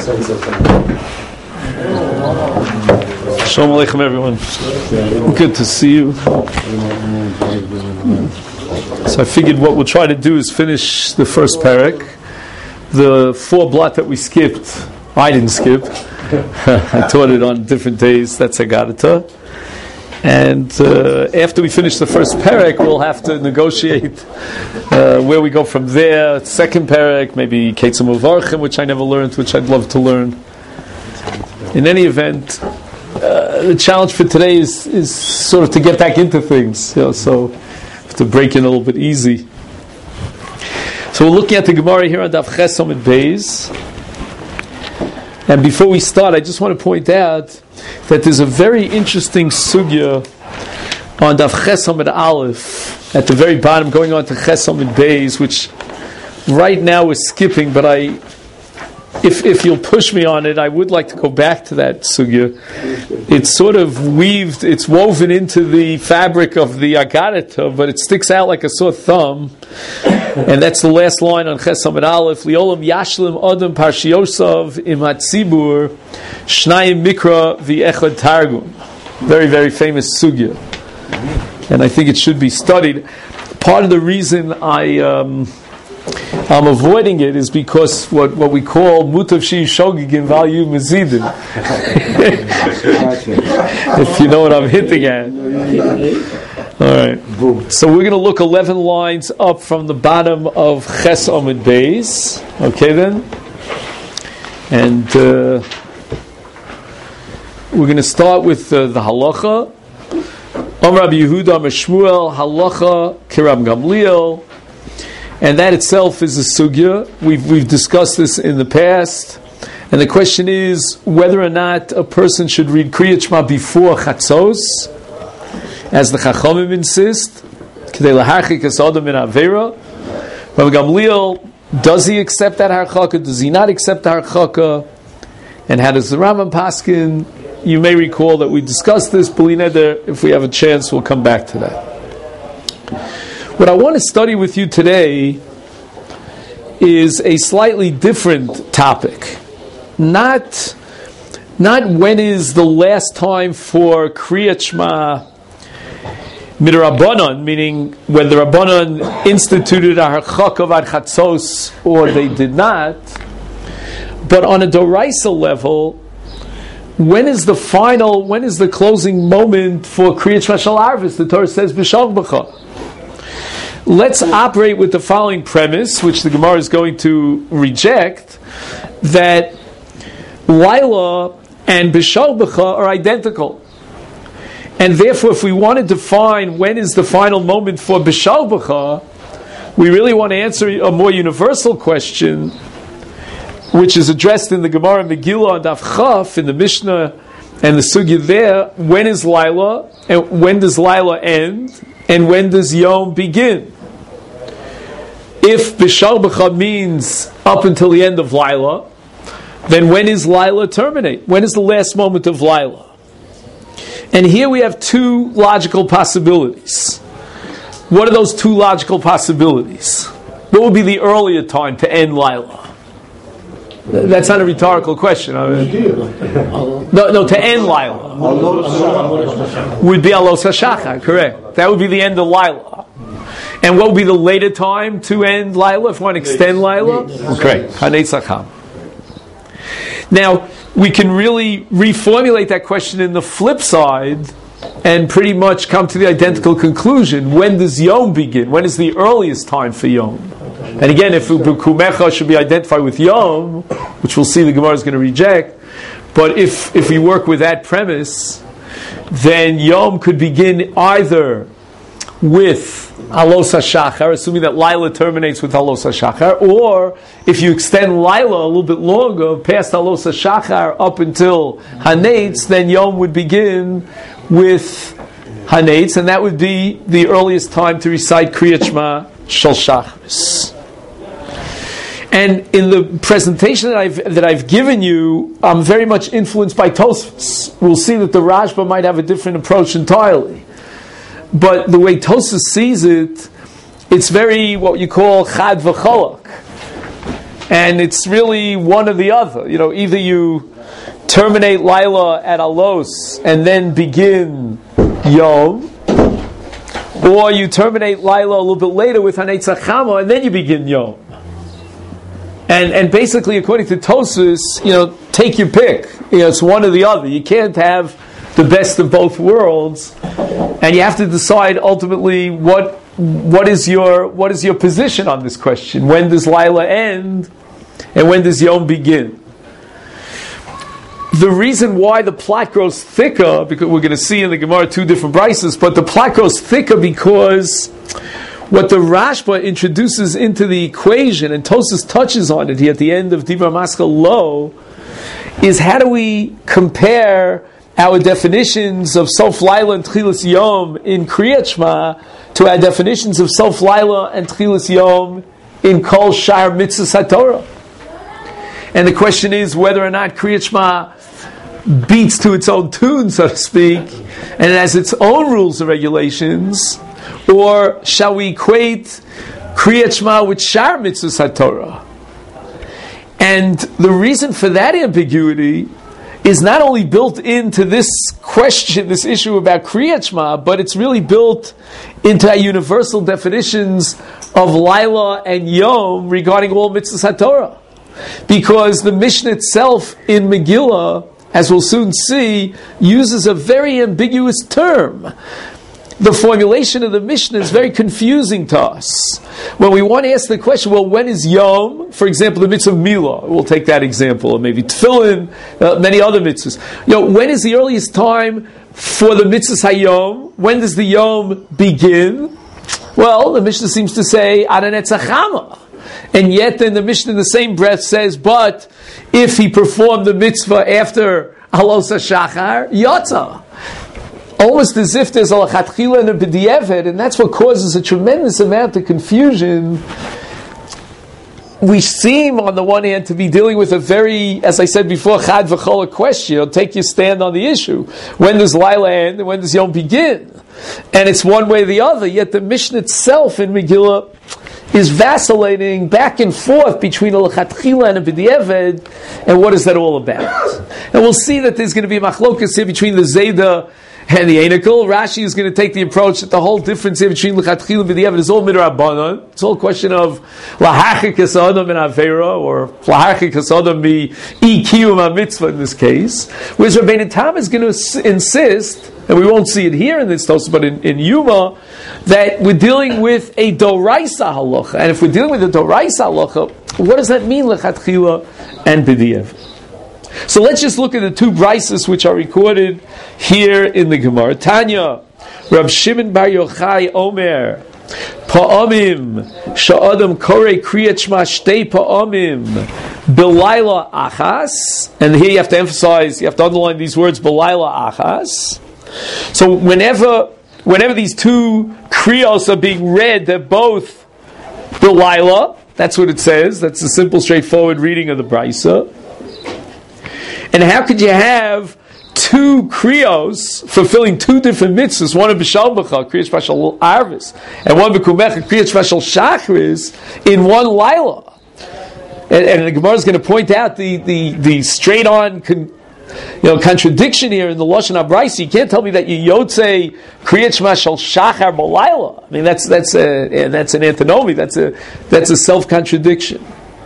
Shalom Aleichem, everyone. Good to see you. So I figured what we'll try to do is finish the first parak. The 4 blot that we skipped, I didn't skip. I taught it on different days. That's Agadata. And after we finish the first parak, we'll have to negotiate where we go from there. Second parak, maybe Ketzim Uvarchim, which I never learned, which I'd love to learn. In any event, the challenge for today is sort of to get back into things. So to break in a little bit easy. So we're looking at the Gemara here on Daf Ches Amud Beis. And before we start, I just want to point out that there's a very interesting sugya on Daf Ches Amud Aleph at the very bottom, going on to Ches Amud Beis, which right now we're skipping, but if you'll push me on it, I would like to go back to that sugya. It's sort of it's woven into the fabric of the Agadata, but it sticks out like a sore thumb. And that's the last line on Ches Amud Aleph. Liolam yashlim adam parshiyosav imat tzibur shnayim mikra v'echad targum. Very, very famous sugya. And I think it should be studied. Part of the reason I'm avoiding it is because what we call mutav shi shogigin value mezidin. If you know what I'm hinting at. All right. So we're going to look 11 lines up from the bottom of Ches Amud Beis. Okay then? And we're going to start with the halacha. Rabbi Yehuda Amar Shmuel halacha kirab Gamliel. And that itself is a sugya. We've discussed this in the past. And the question is whether or not a person should read Kriyat Shema before Chatzos, as the Chachamim insist. K'dei laharchik es adam min avera. Rabbi Gamliel, does he accept that harchaka? Does he not accept the harchaka? And how does the Rambam paskin? You may recall that we discussed this. B'li neder, if we have a chance, we'll come back to that. What I want to study with you today is a slightly different topic. Not when is the last time for Kriyat Shema midrabanan, meaning when the Rabbanan instituted a harchaka vad chatzos or they did not, but on a doraisa level, when is the closing moment for Kriyat Shema shel Arvis? The Torah says b'shal b'cha. Let's operate with the following premise, which the Gemara is going to reject, that Laila and Bishal B'cha are identical. And therefore, if we want to define when is the final moment for Bishal B'cha, we really want to answer a more universal question, which is addressed in the Gemara Megillah and Daf Chaf, in the Mishnah and the Sugya there. When is Laila? And when does Laila end? And when does Yom begin? If Bishal B'cha means up until the end of Laila, then when is Laila terminate? When is the last moment of Laila? And here we have 2 logical possibilities. What are those 2 logical possibilities? What would be the earlier time to end Laila? That's not a rhetorical question. No, to end Laila would be Alos HaShachar, correct. That would be the end of Laila. And what would be the later time to end Laila, if we want to extend Laila? Okay, Hanetz Acham. Now, we can really reformulate that question in the flip side and pretty much come to the identical conclusion. When does Yom begin? When is the earliest time for Yom? And again, if Kumecha should be identified with Yom, which we'll see the Gemara is going to reject, but if we work with that premise, then Yom could begin either with Alos HaShachar, assuming that Laila terminates with Alos HaShachar, or if you extend Laila a little bit longer, past Alos HaShachar up until Hanetz, then Yom would begin with Hanetz, and that would be the earliest time to recite Kriyat Shema Shel Shachris. And in the presentation that I've given you, I'm very much influenced by Tosfos. We'll see that the Rashba might have a different approach entirely. But the way Tosfos sees it, it's very what you call chad v'cholak. And it's really one or the other. Either you terminate Laila at Alos and then begin Yom, or you terminate Laila a little bit later with Hanetzach Chama and then you begin Yom. And basically, according to Tosfos, take your pick. It's one or the other. You can't have the best of both worlds, and you have to decide ultimately what is your position on this question. When does Laila end, and when does Yom begin? The reason why the plot grows thicker, because we're going to see in the Gemara two different brises, but the plot grows thicker because what the Rashba introduces into the equation, and Tosfos touches on it here at the end of Dibra Maskal Lo, is how do we compare our definitions of Sof Laila and Tchilas Yom in Kriyat Shema to our definitions of Sof Laila and Tchilas Yom in Kol Shar Mitzvahs HaTorah. And the question is whether or not Kriyat Shema beats to its own tune, so to speak, and it has its own rules and regulations, or shall we equate Kriyat Shema with Shar Mitzvahs HaTorah? And the reason for that ambiguity is not only built into this question, this issue about Kriyat Shema, but it's really built into our universal definitions of Laila and Yom regarding all Mitzvahs HaTorah. Because the Mishnah itself in Megillah, as we'll soon see, uses a very ambiguous term. The formulation of the Mishnah is very confusing to us. When we want to ask the question, well, when is Yom? For example, the mitzvah of Milah. We'll take that example, or maybe Tefillin, many other mitzvahs. When is the earliest time for the mitzvahs Hayom? When does the Yom begin? Well, the Mishnah seems to say, Adanetzach Chama. And yet then the Mishnah in the same breath says, but if he performed the mitzvah after Halos HaShachar, Yotza. Almost as if there's a lachatchila and a b'diavad, and that's what causes a tremendous amount of confusion. We seem, on the one hand, to be dealing with a very, as I said before, chad v'chola question. Take your stand on the issue. When does Laila end and when does Yom begin? And it's one way or the other, yet the Mishnah itself in Megillah is vacillating back and forth between a lachatchila and a b'diavad, and what is that all about? And we'll see that there's going to be a machlokas here between the Zayda and the Einikel. Rashi is going to take the approach that the whole difference here between L'chatchil and B'diavad is all midrabanan. It's all a question of Lahachik Hasadam and Avera, or Lahachik Hasadam Kiyum mitzvah in this case. Whereas Rabbeinu Tam is going to insist, and we won't see it here in this Tosfos, but in Yuma, that we're dealing with a Doraisa halacha. And if we're dealing with a Doraisa halacha, what does that mean, L'chatchila and B'diavad? So let's just look at the two brises which are recorded here in the Gemara. Tanya, Rab Shimon Bar Yochai Omer, Pa'amim Sha'adam Korei Kriyat Shema Shtei Pa'amim B'Laila Achas. And here you have to emphasize, you have to underline these words, B'Laila Achas. So whenever these two kriyos are being read, they're both B'Laila. That's what it says. That's a simple, straightforward reading of the brisa. And how could you have two kriyos fulfilling two different mitzvahs, one of B'Shal B'cha, Kriyat Shema Shel Arvis, and one B'Kumecha, Kriyat Shema Shel Shachris, in one Laila? And the Gemara is going to point out the straight-on contradiction here in the Lashon HaBraisa. You can't tell me that you Yotzei Kriyat Shema Shel Shachar B'Laila. I mean, that's an antinomy. That's a self-contradiction.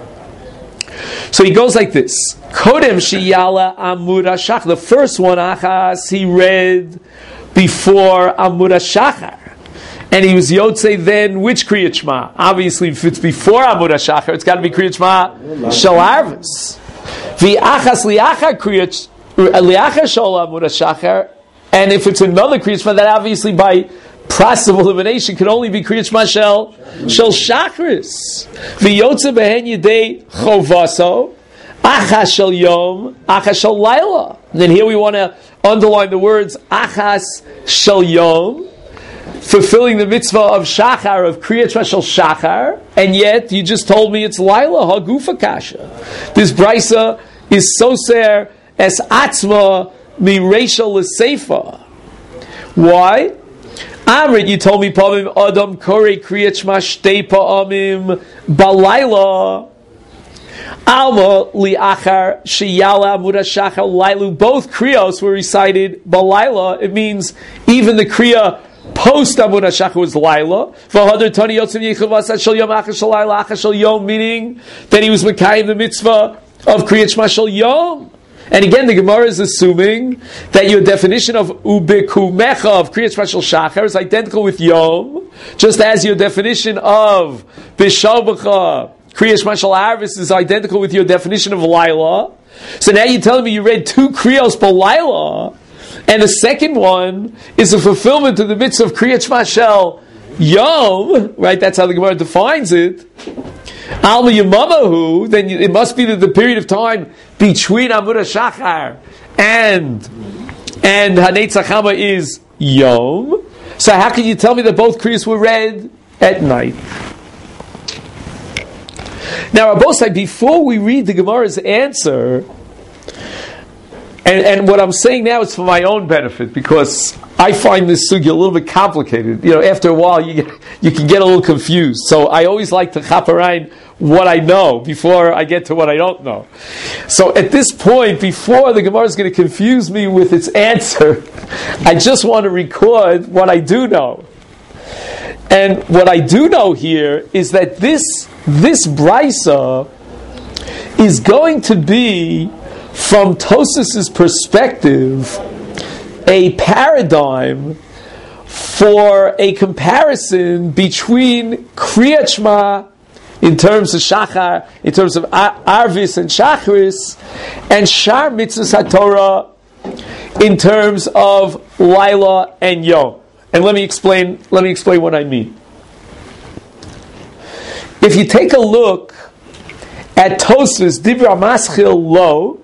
So he goes like this. Kodem Shiyala Amud HaShachar. The first one, Achas, he read before Amud HaShachar. And he was Yotzei then, which Kriyat Shema? Obviously, if it's before Amud HaShachar, it's got to be Kriyat Shema Shel Arvis. V'achas liachar Kriyat liachar Shel Amud HaShachar. And if it's another Kriyat Shema, that obviously by process of elimination can only be Kriyat Shema Shel Shachris. V'yotzei behen yedei chovaso. Achas Shel Yom, Achas Shel Laila. And then here we want to underline the words Achas Shel Yom, fulfilling the mitzvah of Shachar, of Kriyat Shema Shel Shachar, and yet you just told me it's Laila, Hagufa Kasha. This brisa is soser es atzma mi reisha l'seifa. Why? Amrit, you told me Pa'amim Adam Korei Kriyat Shema Shtei Pa'amim Balayla. Alma li'achar sheyala amud hashachar lailu. Both kriyos were recited balayla. It means even the kriya post amud hashachar was laila. V'hadar tani yotzev yechuvas shel yom achar shel laila achar shel yom, meaning that he was mekayim the mitzvah of kriyat shema shel yom. And again, the Gemara is assuming that your definition of ubikumecha of kriyat shema shel shachar is identical with yom, just as your definition of bishalbacha kriyat shema shel arvis is identical with your definition of laila. So now you're telling me you read two kriyos per laila, and the second one is a fulfillment of the mitzvah of kriyat shema shel yom, right? That's how the Gemara defines it. Alma Yamamahu, then it must be that the period of time between Amud HaShachar and Hanetzach Hama is Yom. So how can you tell me that both Kriyas were read at night? Now, Rabosai, before we read the Gemara's answer, and what I'm saying now is for my own benefit, because I find this sugya a little bit complicated. You know, after a while, you can get a little confused. So I always like to chaperine what I know before I get to what I don't know. So at this point, before the Gemara is going to confuse me with its answer, I just want to record what I do know. And what I do know here is that this brisa is going to be, from Tosas's perspective, a paradigm for a comparison between Kriyat Shema in terms of Shachar, in terms of Arvis and Shachris, and Shar Mitzvahs HaTorah in terms of Laila and Yom. And let me explain what I mean. If you take a look at Tosfos Dibra Maschil Lo,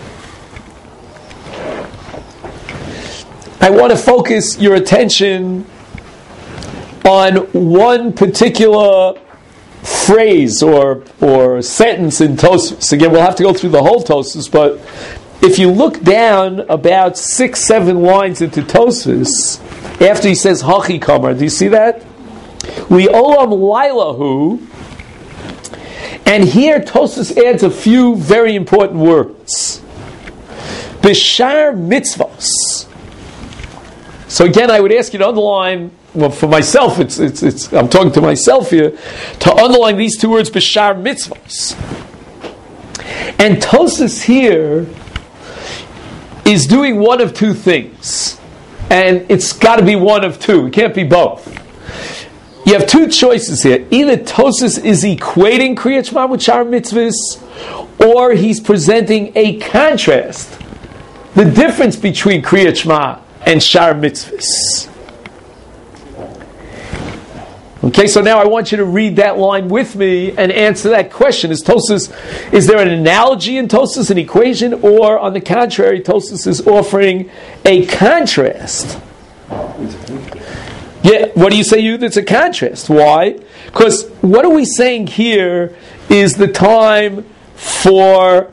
I want to focus your attention on one particular phrase or sentence in Tosfos. Again, we'll have to go through the whole Tosfos, but if you look down about 6-7 lines into Tosfos, after he says Hachi Kamar, do you see that? We olam lailahu, and here Tosfos adds a few very important words. Bishar mitzvos. So again, I would ask you to underline, well, for myself, it's I'm talking to myself here, to underline these two words, b'shar mitzvos. And Tosfos here is doing one of two things. And it's got to be one of two. It can't be both. You have two choices here. Either Tosfos is equating Kriyat Shema with Shar Mitzvahs, or he's presenting a contrast. The difference between Kriyat Shema and Shar Mitzvahs. Okay, so now I want you to read that line with me and answer that question. Is there an analogy in Tosfos, an equation, or on the contrary, Tosfos is offering a contrast? Yeah, what do you say, It's a contrast. Why? Because what are we saying here is the time for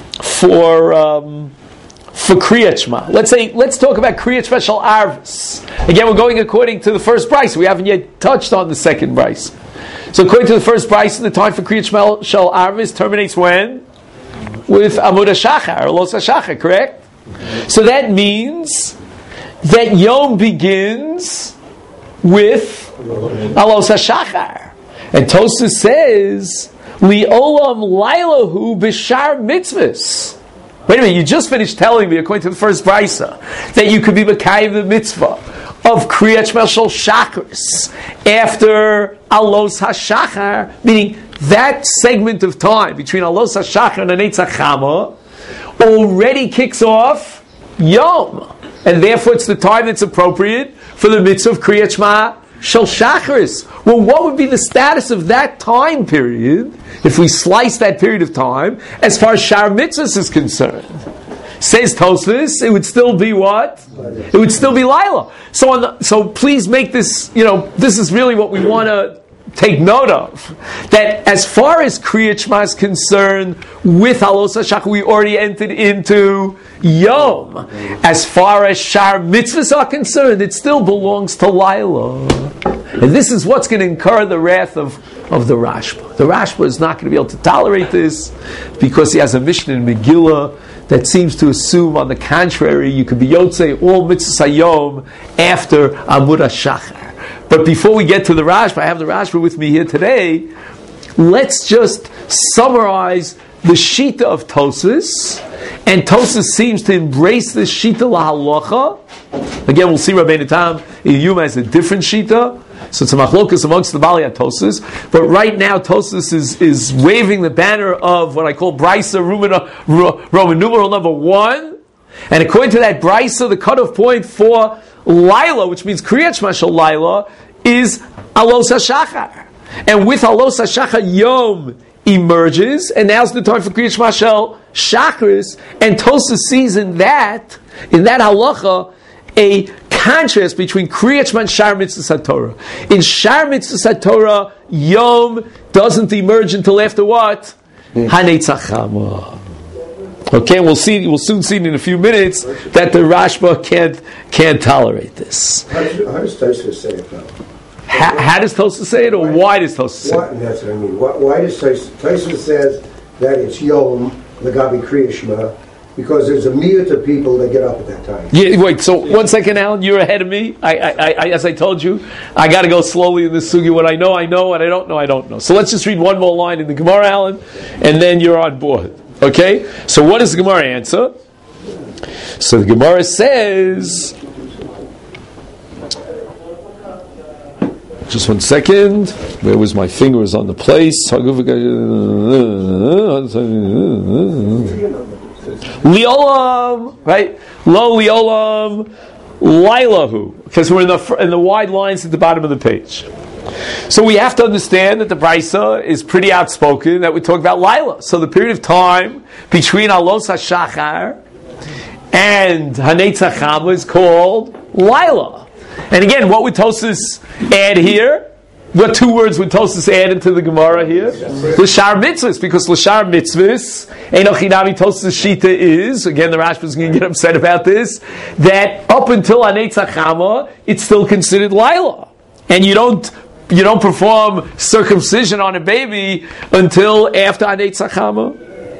Kriyat Shema. Let's talk about Kriyat Shema Shel Arvis. Again, we're going according to the first brisa. We haven't yet touched on the second brisa. So according to the first brisa, the time for Kriyat Shema Shel Arvis terminates when? With Amud HaShachar, or Los HaShachar, correct? So that means that Yom begins with Alos HaShachar. And Tosfos says, Li'olam Lailahu B'shar Mitzvahs. Wait a minute, you just finished telling me, according to the first brisa, that you could be Mekayim the mitzvah of Kriyat Shema Shel Shachris after Alos HaShachar, meaning that segment of time between Alos HaShachar and Hanetzach Hama already kicks off Yom. And therefore it's the time that's appropriate for the mitzvah of Kriyat Shema Shel Shachris. Well, what would be the status of that time period if we slice that period of time as far as Shar Mitzvahs is concerned? Says Tosfos, it would still be what? It would still be Laila. So please make this, this is really what we want to take note of. That as far as Kriyat Shema is concerned, with Alos HaShachar, we already entered into Yom. As far as Shar Mitzvahs are concerned, it still belongs to Laila. And this is what's going to incur the wrath of of the Rashba. The Rashba is not going to be able to tolerate this because he has a mission in Megillah that seems to assume, on the contrary, you could be Yotzei all mitzvahs hayom after Amud HaShachar. But before we get to the Rashba, I have the Rashba with me here today. Let's just summarize the Shita of Tosas. And Tosas seems to embrace this Shita lahalacha. Again, we'll see Rabbeinu Tam Iyuma has a different Shita. So it's a machlokas amongst the Bali Tosas. But right now, Tosas is waving the banner of what I call Brisa Roman numeral number 1. And according to that Brisa, the cutoff point for Laila, which means Kriyat Shema Shel Laila, is Alos HaShachar. And with Alos HaShachar, Yom emerges, and now's the time for Kriyat Shema Shel Shachris. And Tosas sees in that halacha, a contrast between Kriyat Shema and Shar Mitzvahs HaTorah. In Shar Mitzvahs HaTorah, Yom doesn't emerge until after what? Hanetzach Chama. Okay, we'll soon see in a few minutes that the Rashba can't tolerate this. How does Tosfos say it though? How does Tosfos say it, or why does Tosfos say it? That's what I mean. Why does Tosfos says that it's Yom L'Gabi Kriya Shema? Because there's a myriad of people that get up at that time. Yeah, wait. So 1 second, Alan. You're ahead of me. I as I told you, I got to go slowly in this sugi. What I know. What I don't know, I don't know. So let's just read one more line in the Gemara, Alan, and then you're on board. Okay. So what does the Gemara answer? So the Gemara says. Just 1 second. Where was my finger? Was on the place. Liolam, right? Lo liolam, lailahu. Because we're in the wide lines at the bottom of the page. So we have to understand that the Brisa is pretty outspoken, that we talk about Laila. So the period of time between Alos HaShachar and Hanetzach Chama is called Laila. And again, what would Tosas add here? What 2 words would Tosas add into the Gemara here? L'shar mitzvahs, because l'shar mitzvahs, Eino Chinami Tosas Shita is, again the Rashba is going to get upset about this, that up until Hanetzach Chama, it's still considered Laila. And you don't perform circumcision on a baby until after Hanetzach Chama.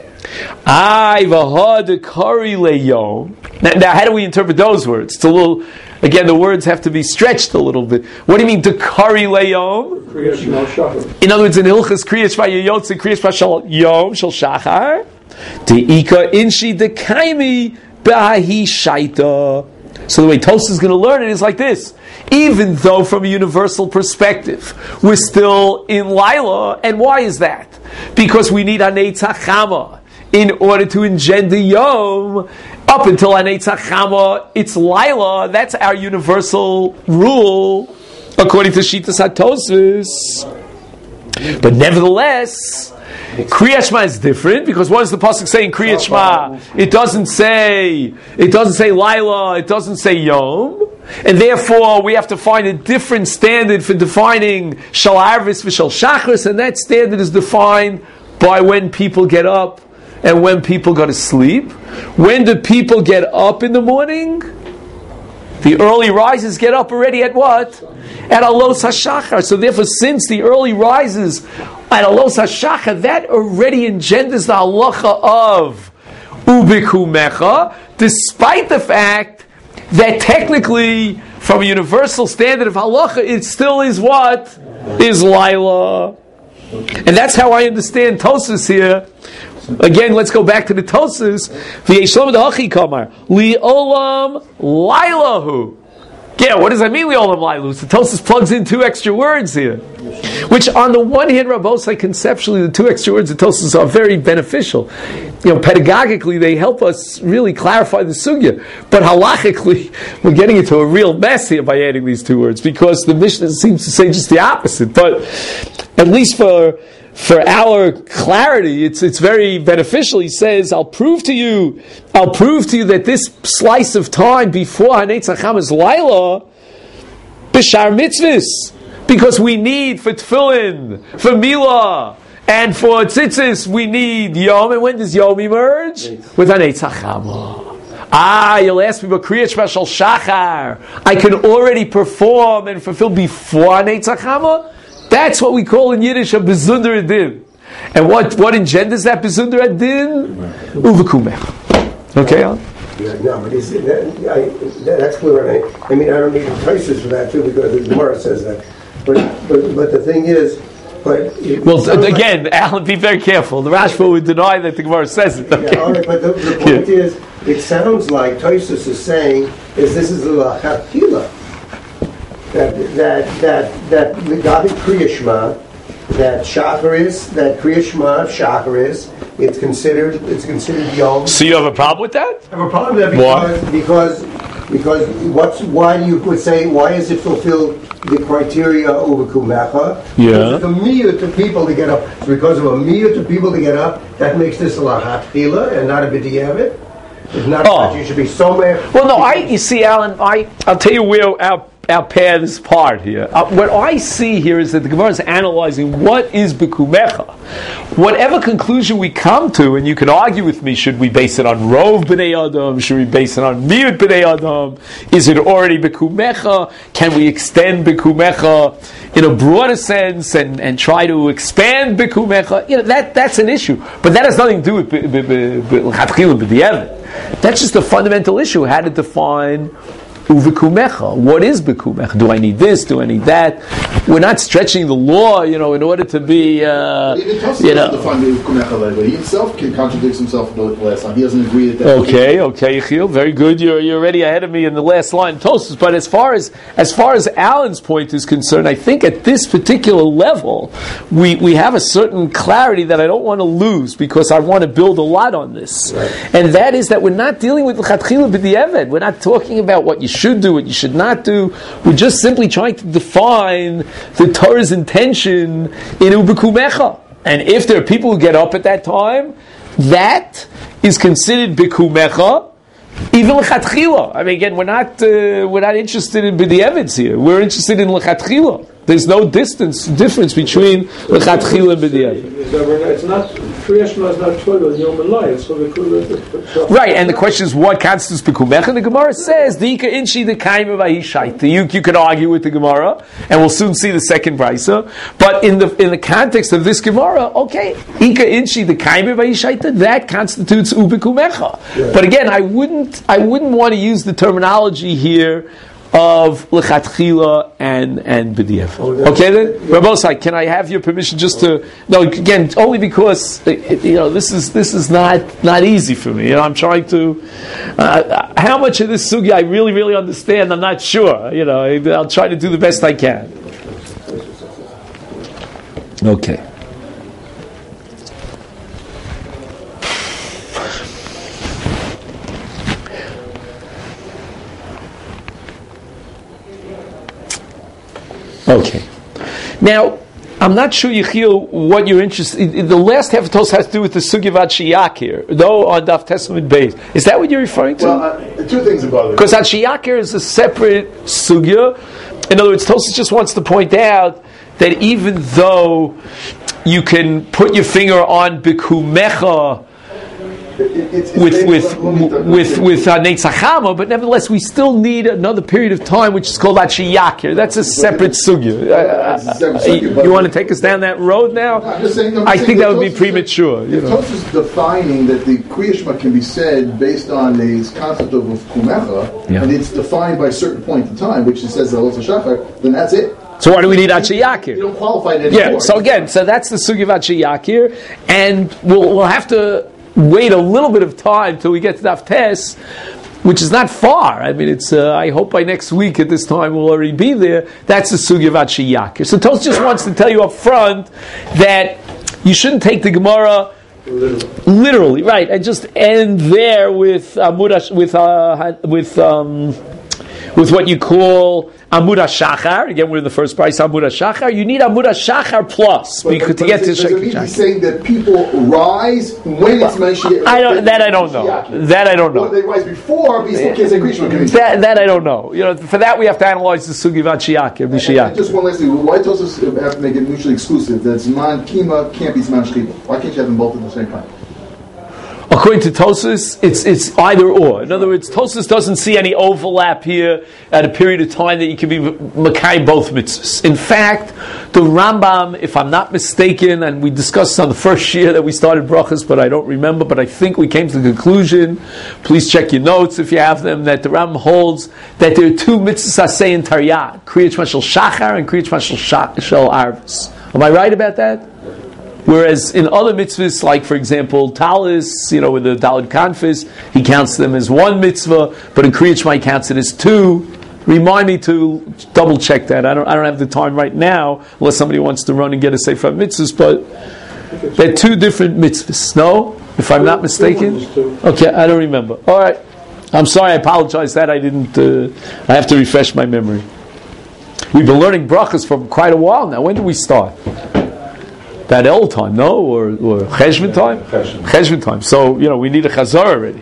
Now, how do we interpret those words? It's a little... Again, the words have to be stretched a little bit. What do you mean, Dekari Leyom? In other words, in Hilchas Kriyat Shema Yotze, Kriyat Shema Shel Yom, Shel Shachar, De'ika Inshi Dekaimi Ba'hi Shaita. So the way Tosas is going to learn it is like this. Even though from a universal perspective, we're still in Laila, and why is that? Because we need Hanetzach Chama in order to engender Yom. Up until Hanetzach Chama, it's Laila. That's our universal rule, according to Shitas HaTosfos. But nevertheless, Kriyat Shema is different, because what does the pasuk say in Kriyat Shema? It doesn't say Laila, it doesn't say Yom, and therefore we have to find a different standard for defining Shal Arvis v'Shal Shachris, and that standard is defined by when people get up and when people go to sleep. When do people get up in the morning? The early risers get up already at what? At Alos HaShachar. So therefore, since the early rises at Alos HaShachar, that already engenders the halacha of Ubikumecha, despite the fact that technically, from a universal standard of halacha, it still is what? Is Laila. And that's how I understand Tosas here. Again, let's go back to the Tosas. V'yeshlom d'hachi kamar li'olam lailahu. Yeah, what does that mean, li'olam lailahu? So Tosas plugs in 2 extra words here, which on the one hand, Rabbosai, conceptually, the 2 extra words of Tosas are very beneficial. Pedagogically, they help us really clarify the sugya. But halachically, we're getting into a real mess here by adding these 2 words, because the Mishnah seems to say just the opposite. But at least for our clarity, it's very beneficial. He says, I'll prove to you that this slice of time before Hanetzach Chama is Laila, b'shar mitzvahs, because we need for tefillin, for milah, and for tzitzis, we need Yom. And when does Yom emerge? With Hanetzach Chama. You'll ask me about Kriyat Shema Shel Shachar. I can already perform and fulfill before Hanetzach Chama? That's what we call in Yiddish a bezunder adin. And what engenders that bezunder adin? Uvekumech. Okay, Alan? Yeah, no, but that's clear. I mean, I don't need prices for that too, because the Gemara says that. But the thing is, again, Alan, be very careful. The Rashba would deny that the Gemara says it. Okay? Yeah, all right, but the point is, it sounds like Tosfos is saying this is a lachatchila that Gabi Kriya Shema, that Shacharis, that Kriya Shema of Shacharis, it's considered Yom. So you have a problem with that? I have a problem with that because why do you say, why is it fulfill the criteria over Kumecha? Yeah. Because of a miyut of people to get up. So because of a miyut of people to get up, that makes this a lahatchila and not a b'diavad. It's not that you should be somewhere. Well, no, you see, Alan, I'll tell you where our paths part here. What I see here is that the Gemara is analyzing what is Bekumecha. Whatever conclusion we come to, and you can argue with me, should we base it on Rov B'nai Adam? Should we base it on Miut B'nai Adam? Is it already Bekumecha? Can we extend Bekumecha in a broader sense and try to expand Bekumecha? That's an issue. But that has nothing to do with B'diavad. That's just a fundamental issue, how to define Uvekumecha. What is Bekumecha? Do I need this? Do I need that? We're not stretching the law, in order to be, Even Tosfos doesn't define Bekumecha that way. He himself can contradict himself the last time. He doesn't agree that. Okay, Yechiel, very good. You're already ahead of me in the last line, Tosfos. But as far as Alan's point is concerned, I think at this particular level, we have a certain clarity that I don't want to lose because I want to build a lot on this, right. And that is that we're not dealing with l'chatchila b'diavad. We're not talking about what you should do, what you should not do. We're just simply trying to define the Torah's intention in Ubekumecha. And if there are people who get up at that time, that is considered Bekumecha, even l'chatchila. I mean, again, we're not interested in b'diavad here. We're interested in l'chatchila. There's no difference between l'chatchila and b'diavad. It's not Kriya Shema is not Torah Yom Elai. It's for the right, and the question is what constitutes bekumecha. The Gemara says Dika Inshi the Kaima Vayishait. You can argue with the Gemara, and we'll soon see the second brisa. But in the context of this Gemara, okay, Ika Inshi the Kaima Vayishait, that constitutes ubekumecha. Yeah. But again, I wouldn't want to use the terminology here of lechatchila and b'diavad. Okay then, Rabosai, can I have your permission just to? No, again, only because this is not easy for me. I'm trying to. How much of this sugya I really understand, I'm not sure. I'll try to do the best I can. Okay. Okay. Now, I'm not sure, Yechiel, what you're interested in. The last half of Tosfos has to do with the Sugya Shiyakir, though on Daf Testament Beis. Is that what you're referring to? Well, two things about it. Because Shiyakir is a separate Sugya. In other words, Tosfos just wants to point out that even though you can put your finger on Bikumecha with Netzachama, but nevertheless we still need another period of time which is called Shiyakir. That's a separate sugya. You want to take us down that road now? I think that would be premature. Tosfos is defining that the Kriya Shema can be said based on the concept of Kumecha, and it's defined by a certain point in time, which it says Zalot Shachar, then that's it. So why do we need Shiyakir? You don't qualify it anymore. Yeah, so that's the sugya of Shiyakir, and we'll have to wait a little bit of time till we get to Daf Tes, which is not far. I mean, it's. I hope by next week at this time we'll already be there. That's the sugya of Shiyakir. So Tosfos just wants to tell you up front that you shouldn't take the Gemara literally, right? And just end there with with what you call Amud HaShachar. Again, we're in the first price, Amud HaShachar. You need Amud HaShachar plus to get to Shachar. He's saying that people rise when it's Mashiach. I don't know. That I don't know. Well, they rise before, but you still can't say Krishma. That I don't know. For that we have to analyze the Sugi Vachiyakir. Just one last thing. Why Tosfos have to make it mutually exclusive? That Zman Kima can't be Zman Shchiva. Why can't you have them both at the same time? According to Tosfos, it's either or. In other words, Tosfos doesn't see any overlap here at a period of time that you can be Makai both mitzvahs. In fact, the Rambam, if I'm not mistaken, and we discussed on the first year that we started brachas, but I don't remember, but I think we came to the conclusion, please check your notes if you have them, that the Rambam holds that there are two mitzvahs aseh in Taryat, Kriyat Shema Shel Shachar and Kriyat Shema Shel Arvus. Am I right about that? Whereas in other mitzvahs, like for example, Talis, with the Daled Kanfis, he counts them as one mitzvah, but in Kriyat Shema he counts it as two. Remind me to double check that. I don't have the time right now, unless somebody wants to run and get a Sefer Mitzvahs, but they're two different mitzvahs. No? If I'm not mistaken? Okay, I don't remember. All right. I'm sorry, I apologize that I didn't, I have to refresh my memory. We've been learning brachas for quite a while now. When did we start? That old time, no? Or Cheshvan time? Cheshvan time. So, we need a chazar already.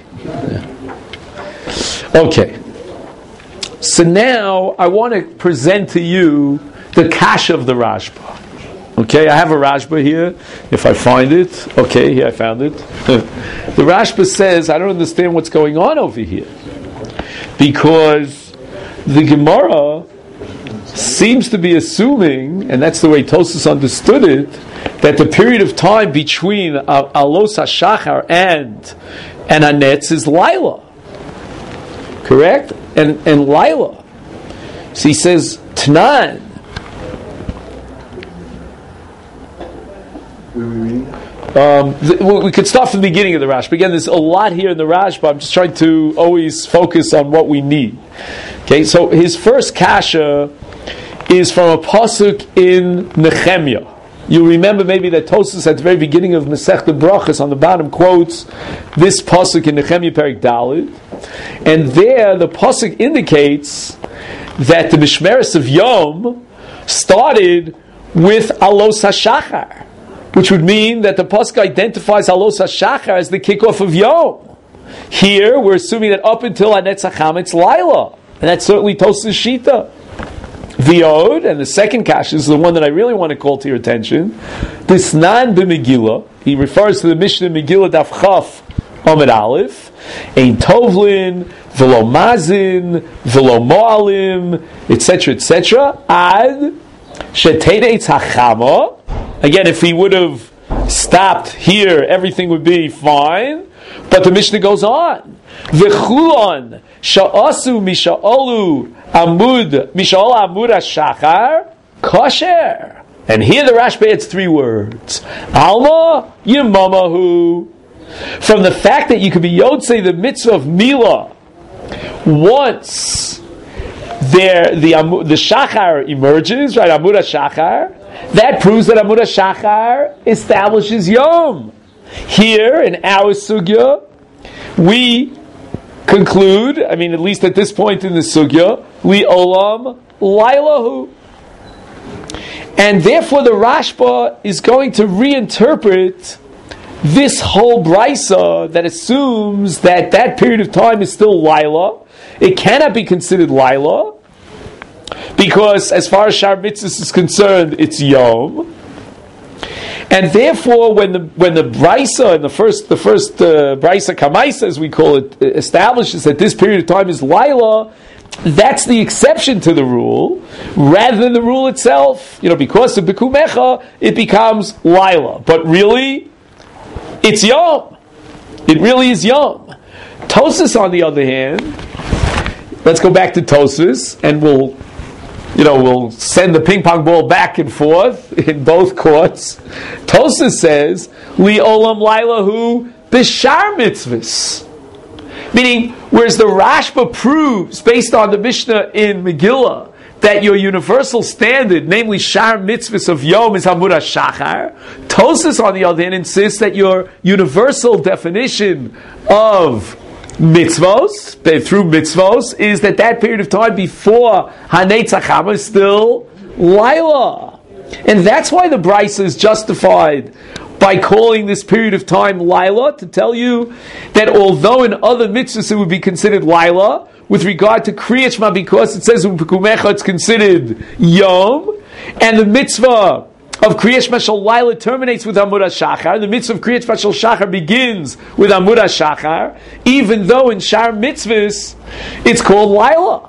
Yeah. Okay. So now, I want to present to you the kasha of the Rashba. Okay, I have a Rashba here, if I find it. Okay, here I found it. The Rashba says, I don't understand what's going on over here. Because the Gemara seems to be assuming, and that's the way Tosfos understood it, that the period of time between Alos HaShachar and Anetz is Laila. Correct? And Laila. So he says, Tnan. Where are we reading? We could start from the beginning of the Rashba. Again, there's a lot here in the Rashba. I'm just trying to always focus on what we need. Okay, so his first kasha is from a pasuk in Nehemiah. You remember maybe that Tosfos at the very beginning of Masechta Brachas on the bottom quotes this pasuk in Nehemiah Perek Daled, and there the pasuk indicates that the Mishmeres of Yom started with Alos HaShachar, which would mean that the pasuk identifies Alos HaShachar as the kickoff of Yom. Here we're assuming that up until Anetz HaCham it's Laila, and that's certainly Tosfos Shita. V'od, and the second kasha is the one that I really want to call to your attention. Disnan b'Megillah, he refers to the Mishnah Megillah Daf Chaf Amud Aleph. Ein tovlin, v'lo mazin, v'lo mo'alim, etc., ad shetedeitz hachama. Again, if he would have stopped here, everything would be fine. But the Mishnah goes on. V'chulon sha'asu misha'olu amud misha'ol amud hashachar kosher. And here the Rashba adds three words. Alma yimamahu. From the fact that you could be yotzei the mitzvah of Milah once the shachar emerges, right? Amud hashachar. That proves that Amud hashachar establishes Yom. Here in our sugya, we conclude, at least at this point in the sugya, li olam lailahu. And therefore the Rashba is going to reinterpret this whole brisa that assumes that that period of time is still Laila. It cannot be considered Laila, because as far as Shar Mitzvahs is concerned, it's Yom. And therefore, when the brisa, and the first brisa kamaisa, as we call it, establishes that this period of time is Laila, that's the exception to the rule, rather than the rule itself. Because of Bikumecha, it becomes Laila. But really, it's Yom. It really is Yom. Tosfos, on the other hand, let's go back to Tosfos, and we'll send the ping pong ball back and forth in both courts. Tosfos says, Li olam lailahu b'shar mitzvahs. Meaning, whereas the Rashba proves, based on the Mishnah in Megillah, that your universal standard, namely Shar Mitzvahs of Yom, is Amud HaShachar, Tosfos, on the other hand, insists that your universal definition of mitzvos, through mitzvos, is that period of time before Hanetz HaChama is still Laila. And that's why the Brisa is justified by calling this period of time Laila, to tell you that although in other mitzvahs it would be considered Laila, with regard to Kriyat Shema, because it says in Pekumecha it's considered Yom, and the mitzvah of Kriyat Shema Shel Laila terminates with Amud HaShachar. The mitzvah of Kriyat Shema Shel Shachar begins with Amud HaShachar, even though in Shar mitzvahs it's called Laila.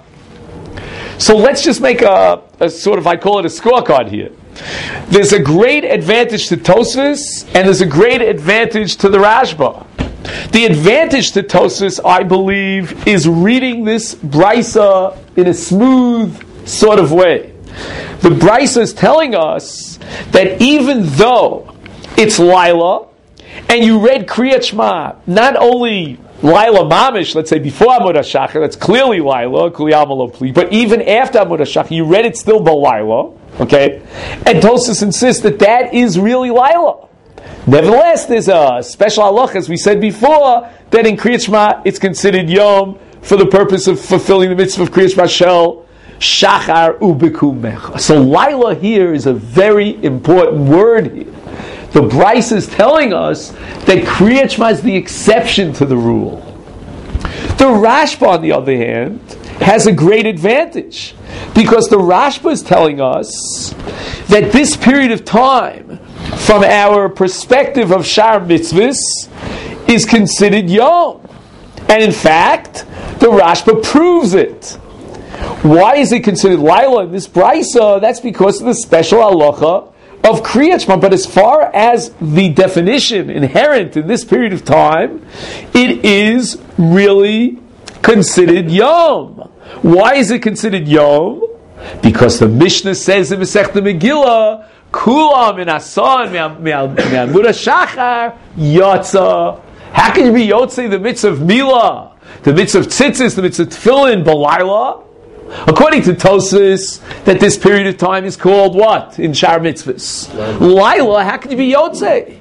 So let's just make a sort of, I call it a scorecard here. There's a great advantage to Tosfos, and there's a great advantage to the Rashba. The advantage to Tosfos, I believe, is reading this Brisa in a smooth sort of way. The Brisa is telling us that even though it's Laila, and you read Kriyat Shema, not only Laila Mamish, let's say before Amud HaShachar, that's clearly Laila, but even after Amud HaShachar, you read it still by Laila, okay? And Tosfos insists that that is really Laila. Nevertheless, there's a special halach, as we said before, that in Kriyat Shema it's considered Yom for the purpose of fulfilling the mitzvah of Kriyat Shema Shel Shachar Ubikumecha. So Laila here is a very important word here. The Bryce is telling us that Kriyat Shema is the exception to the rule. The Rashba, on the other hand, has a great advantage, because the Rashba is telling us that this period of time, from our perspective of Shar Mitzvahs, is considered Yom. And in fact, the Rashba proves it. Why is it considered Laila in this Brisa? That's because of the special halacha of Kriyat Shema. But as far as the definition inherent in this period of time, it is really considered Yom. Why is it considered Yom? Because the Mishnah says in Masechta Megillah, Kulam in Asan me'amud HaShachar Yotza. How can you be Yotzei the mitzvah of Milah, the mitzvah of Tzitzis, the mitzvah of Tefillin, Balayla? According to Tosfos, that this period of time is called what in Shar Mitzvahs? Laila. How can you be Yotzei?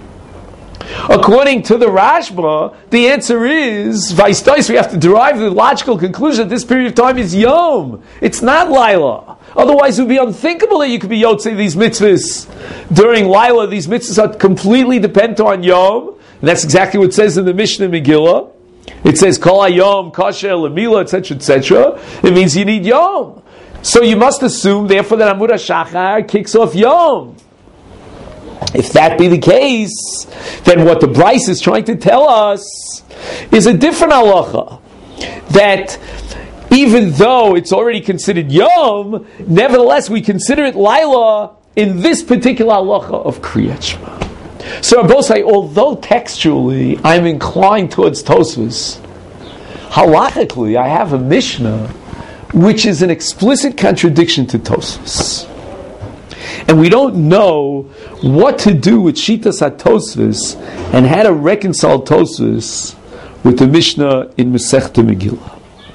According to the Rashba, the answer is Vaistais. We have to derive the logical conclusion that this period of time is Yom. It's not Laila. Otherwise, it would be unthinkable that you could be Yotzei these mitzvahs during Laila. These mitzvahs are completely dependent on Yom. And that's exactly what it says in the Mishnah Megillah. It says Kol HaYom, Kasher, Lemila, etc., etc. It means you need Yom. So you must assume, therefore, that Amud HaShachar kicks off Yom. If that be the case, then what the Bryce is trying to tell us is a different halacha. That even though it's already considered Yom, nevertheless we consider it Laila in this particular halacha of Kriyat Shema. So Rabosai, although textually I'm inclined towards Tosfos, halachically I have a Mishnah which is an explicit contradiction to Tosfos. And we don't know what to do with Shitas HaTosfos and how to reconcile Tosfos with the Mishnah in Masechta Megillah.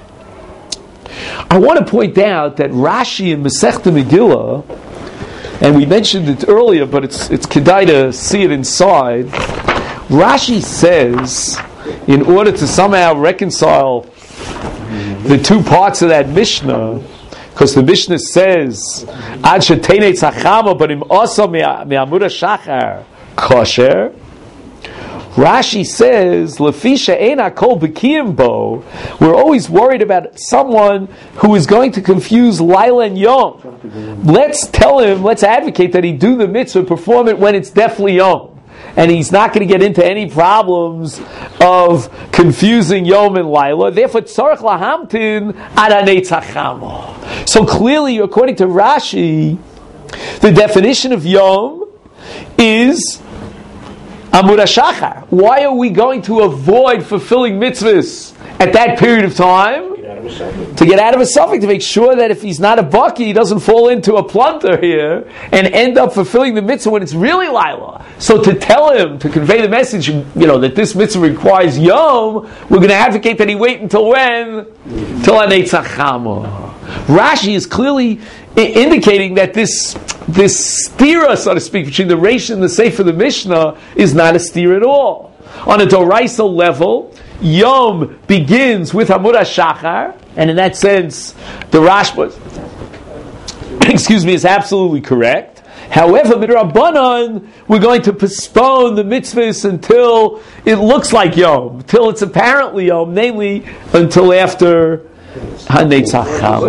I want to point out that Rashi in Masechta Megillah, and we mentioned it earlier, but it's kedai to see it inside. Rashi says, in order to somehow reconcile the two parts of that Mishnah, because the Mishnah says, Ad sheteinei tzachama, but im asa me'amud HaShachar kosher. Rashi says, Lefisha eina kol b'kiyim bo. We're always worried about someone who is going to confuse Laila and Yom. Let's tell him, let's advocate that he do the mitzvah, perform it when it's definitely Yom. And he's not going to get into any problems of confusing Yom and Laila. Therefore, tzarech lahamtin ad hanei tzachama. So clearly, according to Rashi, the definition of Yom is Amud HaShachar. Why are we going to avoid fulfilling mitzvahs at that period of time? To get out of a suffix, to make sure that if he's not a bucky, he doesn't fall into a plunter here and end up fulfilling the mitzvah when it's really Laila. So to tell him, to convey the message, that this mitzvah requires Yom, we're going to advocate that he wait until when? Till Hanei Tzachama. Rashi is clearly indicating that this stira, so to speak, between the Reish and the Sefer of the Mishnah is not a stira at all. On a Doraisa level, Yom begins with Amud HaShachar, and in that sense, the Rashba, is absolutely correct. However, Midrabanan, we're going to postpone the mitzvahs until it looks like Yom, till it's apparently Yom, namely until after Hanetzach Chama.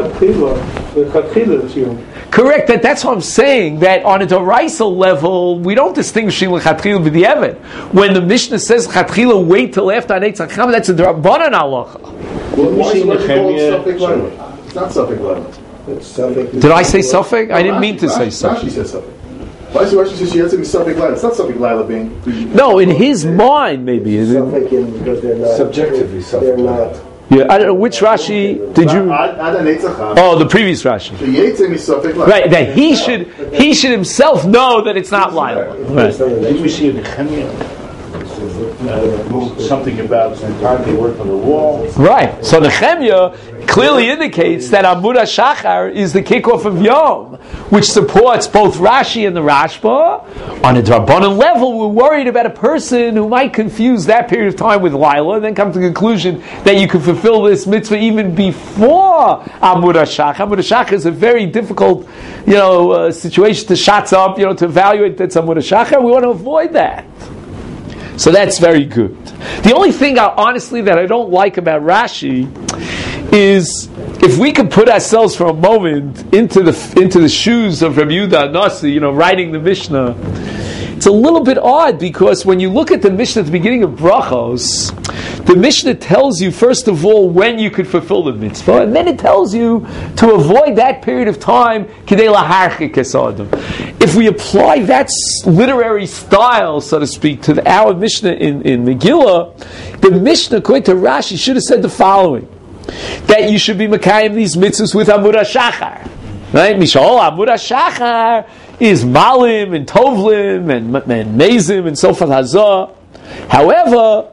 Correct. That's what I'm saying. That on a Doraisa level, we don't distinguish between L'chatchila and B'di'evet. When the Mishnah says L'chatchila, wait till after Hanetzach Chama, that's a D'Rabbanan halacha. Why is it called Suffolk Leila? It's not Suffolk Leila. Did I say Suffolk? I didn't mean to say Suffolk. Rashi said Suffolk. Why is Rashi say she has to be Suffolk Leila? It's not Suffolk Leila being. No, in his mind, maybe. Because they're not Subjectively, they're not. Yeah, I don't know which Rashi did you. Oh, the previous Rashi. Right, that he should himself know that it's not Lila. Right. Did we see in Nehemiah something about the time they worked on the wall? Right. So Nehemiah clearly indicates that Amud HaShachar is the kickoff of Yom, which supports both Rashi and the Rashba. On a D'Rabbanan level, we're worried about a person who might confuse that period of time with Lila, and then come to the conclusion that you can fulfill this mitzvah even before Amud HaShachar. Amud HaShachar is a very difficult, situation to shots up, to evaluate that's Amud HaShachar. We want to avoid that. So that's very good. The only thing, honestly, that I don't like about Rashi is if we could put ourselves for a moment into the shoes of Rabbi Yehuda Nasi, writing the Mishnah. It's a little bit odd because when you look at the Mishnah at the beginning of Brachos, the Mishnah tells you first of all when you could fulfill the mitzvah, and then it tells you to avoid that period of time. Kidei laharchik es adam. If we apply that literary style, so to speak, to our Mishnah in Megillah, the Mishnah, according to Rashi, should have said the following: that you should be Mekayim these mitzvahs with Amud HaShachar. Right? Mishal Amud HaShachar is Malim and Tovlim and Mezim and so forth Hazah. However,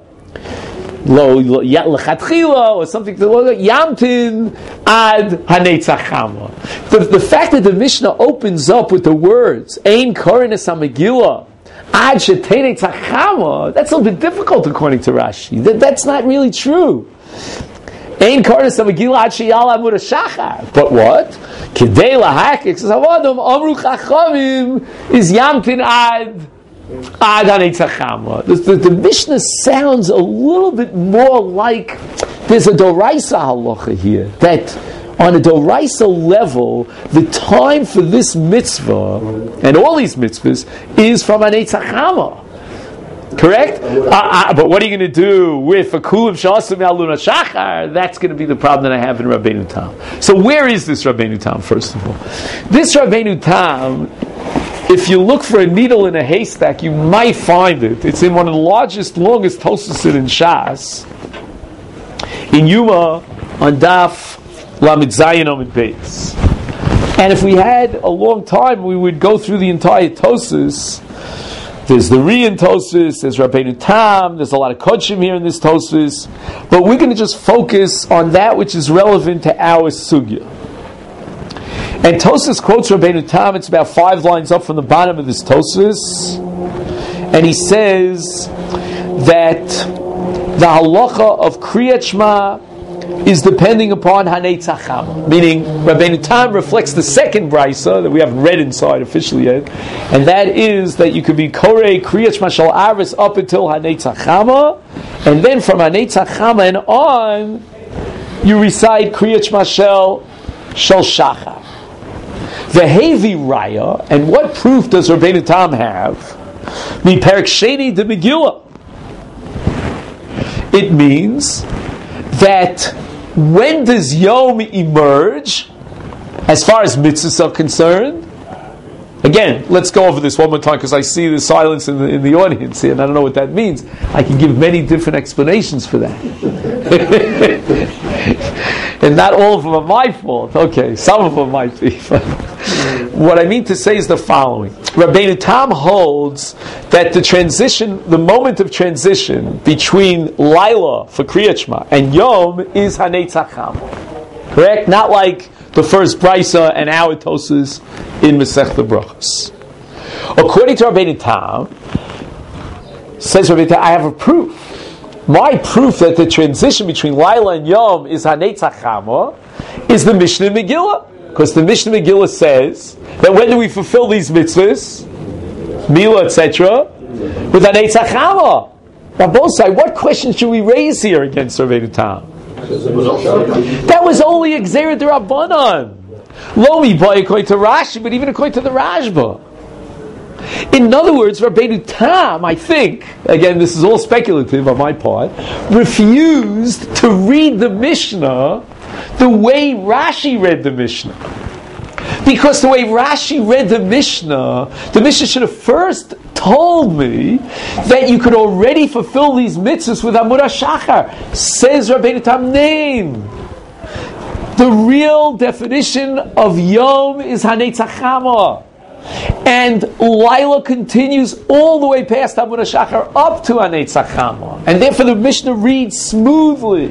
L'chatchila or something to Yamtin ad Hanetzach Chama. The fact that the Mishnah opens up with the words Ein Korenes HaMegillah ad Shetei Netzach Chama, that's a little bit difficult according to Rashi. That's not really true. Ein Korenes HaMegillah ad Sheyal Amud HaShachar. But what? Kidei lahakik says Havadim Amru Chachamim is Yamtin ad Hanetzach Chama. The Mishnah sounds a little bit more like there's a Doraisa halacha here, that on a Doraisa level, the time for this mitzvah, and all these mitzvahs, is from Hanetzach Chama. Correct? But what are you going to do with a kulim shasum al luna shachar? That's going to be the problem that I have in Rabbeinu Tam. So where is this Rabbeinu Tam, first of all? This Rabbeinu Tam, if you look for a needle in a haystack, you might find it. It's in one of the longest Tosusim in Shas, in Yuma, on Daf Lamed Zayin Amid Beis. And if we had a long time, we would go through the entire Tosus. There's the Riyan Tosus, there's Rabbeinu Tam, there's a lot of Kodshim here in this Tosus, but we're going to just focus on that which is relevant to our Sugya. And Tosus quotes Rabbeinu Tam, it's about 5 lines up from the bottom of this Tosus, and he says that the halacha of Kriyat Shema is depending upon Hanetzach Chama, meaning Rabbeinu Tam reflects the second brisa that we haven't read inside officially yet, and that is that you could be Korei Kriyat Shema Shal Aris up until Hanetzach Chama, and then from Hanetzach Chama and on, you recite Kriyat Shema Shal Shachar. The Hevi Raya, and what proof does Rabbeinu Tam have? Mi Perek Sheni de Megillah. It means that when does Yom emerge, as far as mitzvahs are concerned? Again, let's go over this one more time because I see the silence in the audience here, and I don't know what that means. I can give many different explanations for that. And not all of them are my fault. Okay, some of them might be. What I mean to say is the following. Rabbeinu Tam holds that the moment of transition between Laila for Kriyat Shema and Yom is Hanetzach Chama. Correct? Not like the first brisa and our Tosus in Masechta Brachos. According to Rabbeinu Tam, says Rabbeinu Tam, I have a proof. My proof that the transition between Laila and Yom is Hanetzach Chama is the Mishnah Megillah. Because the Mishnah Megillah says that when do we fulfill these mitzvahs, Mila, etc., with Hanetzach Chama? Now both sides, what question should we raise here against Rabbeinu Tam? That was only Gzeira D'Rabbanan. Lomi by according to Rashi, but even according to the Rashba. In other words, Rabbeinu Tam, I think, again this is all speculative on my part, refused to read the Mishnah the way Rashi read the Mishnah. Because the way Rashi read the Mishnah should have first told me that you could already fulfill these mitzvahs with Amud HaShachar. Says Rabbeinu Tam, name. The real definition of Yom is Hanetzach Chama. And Laila continues all the way past Amud HaShachar up to Hanetzach Chama. And therefore the Mishnah reads smoothly.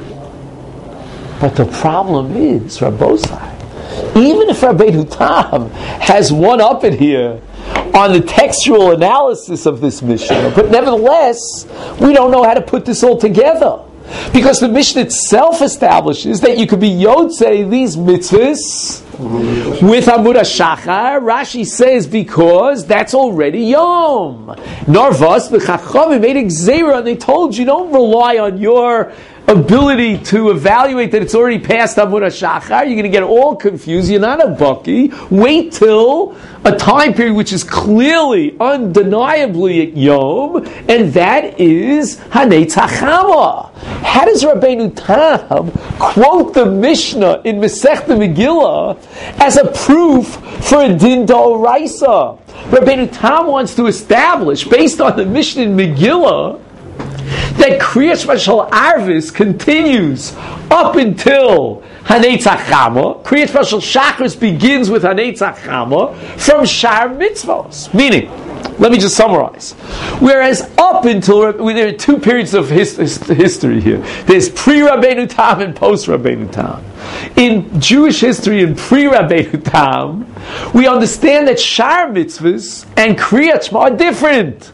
But the problem is, Rabbosai, even if Rabbeinu Tam has one up in here on the textual analysis of this Mishnah, but nevertheless, we don't know how to put this all together. Because the Mishnah itself establishes that you could be Yotzei these mitzvahs with Amud HaShachar. Rashi says because that's already Yom. Narvas v'chachamim made a gzeira, and they told you don't rely on your ability to evaluate that it's already past Amud HaShachar. You're going to get all confused. You're not a Baki. Wait till a time period which is clearly, undeniably at Yom, and that is Hanetzach Chama. How does Rabbeinu Tam quote the Mishnah in Masechta Megillah as a proof for a din d'oraisa? Rabbeinu Tam wants to establish, based on the Mishnah in Megillah, that Kriyas Mashal Arvis continues up until Hanetzach Chama. Kriyas Mashal Shachris begins with Hanetzach Chama from Shar Mitzvos. Meaning, let me just summarize. Whereas up until, there are two periods of history here. There's pre-Rabbeinu Tam and post-Rabbeinu Tam. In Jewish history, in pre-Rabbeinu Tam, we understand that Shar Mitzvos and Kriyas Shema are different.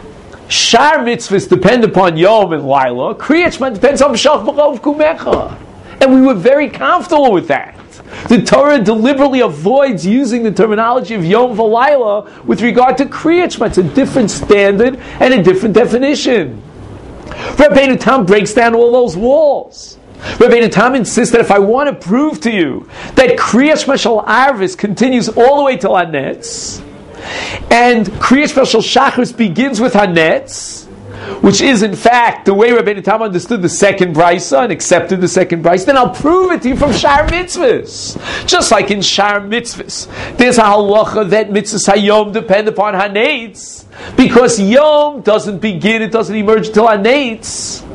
Shar mitzvahs depend upon Yom and Laila. Kriyat Shema depends on B'shach B'chov Kumecha. And we were very comfortable with that. The Torah deliberately avoids using the terminology of Yom V'Laila with regard to Kriyat Shema. It's a different standard and a different definition. Rabbeinu Tam breaks down all those walls. Rabbeinu Tam insists that if I want to prove to you that Kriyat Shema Shel Arvis continues all the way till Hanetz, and Kriyas Shel Shachris begins with Hanetz, which is in fact the way Rabbeinu Tam understood the second brisa and accepted the second brisa, then I'll prove it to you from Shar Mitzvahs. Just like in Shar Mitzvahs, there's a halacha that Mitzvahs Hayom depend upon Hanetz, because Yom doesn't begin, it doesn't emerge until Hanetz.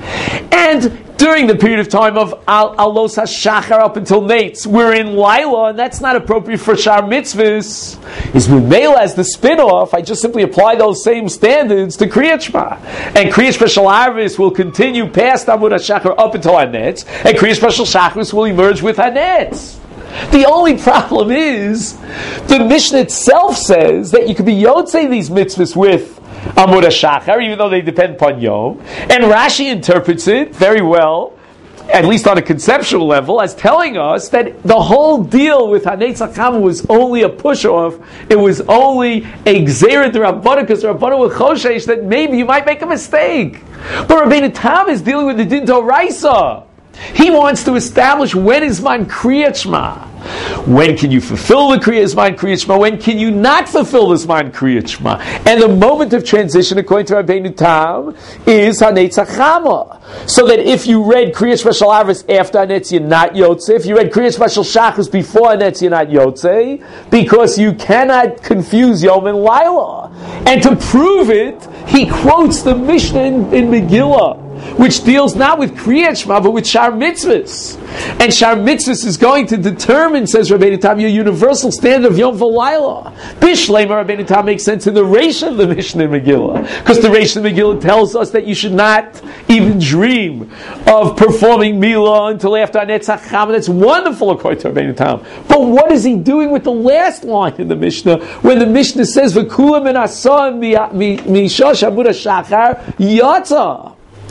And during the period of time of Alos HaShachar up until Nates, we're in Laila, and that's not appropriate for Shar Mitzvahs. Is Mimela as the spin-off, I just simply apply those same standards to Kriyat Shema. And Kriyat Shema Shel Arvis will continue past Amud HaShachar up until Hanetz, and Kriyat Shema Shel Shachris will emerge with Hanetz. The only problem is, the Mishnah itself says that you could be Yotzei these mitzvahs with Amud HaShachar, even though they depend upon Yom. And Rashi interprets it very well, at least on a conceptual level, as telling us that the whole deal with Hanetzach Chama was only a push-off. It was only a Gzeira D'Rabbanan, because Rabbanan will choshesh that maybe you might make a mistake. But Rabbeinu Tam is dealing with the din d'oraisa. He wants to establish when is man Kriyat Shema. When can you fulfill the Kriyat Shema? When can you not fulfill this man Kriyat Shema? And the moment of transition, according to Rabbeinu Tam, is Hanetzach Chama. So that if you read Kriyat Shema Shel Arvis after Hanetz, you're not Yotzei. If you read Kriyat Shema Shel Shachris before Hanetz, you're not Yotzei, because you cannot confuse Yom and Laila. And to prove it, he quotes the Mishnah in Megillah, which deals not with Kriyat Shema, but with Shar Mitzvahs. And Shar Mitzvahs is going to determine, says Rabbeinu Tam, your universal standard of Yom V'Laila. Bishlema Rabbeinu Tam makes sense in the Reish of the Mishnah in Megillah, because the Reish of Megillah tells us that you should not even dream of performing Milah until after Hanetzach Chama. That's wonderful according to Rabbeinu Tam. But what is he doing with the last line in the Mishnah, when the Mishnah says, V'kulam en asah mishosh Amud HaShachar yatza?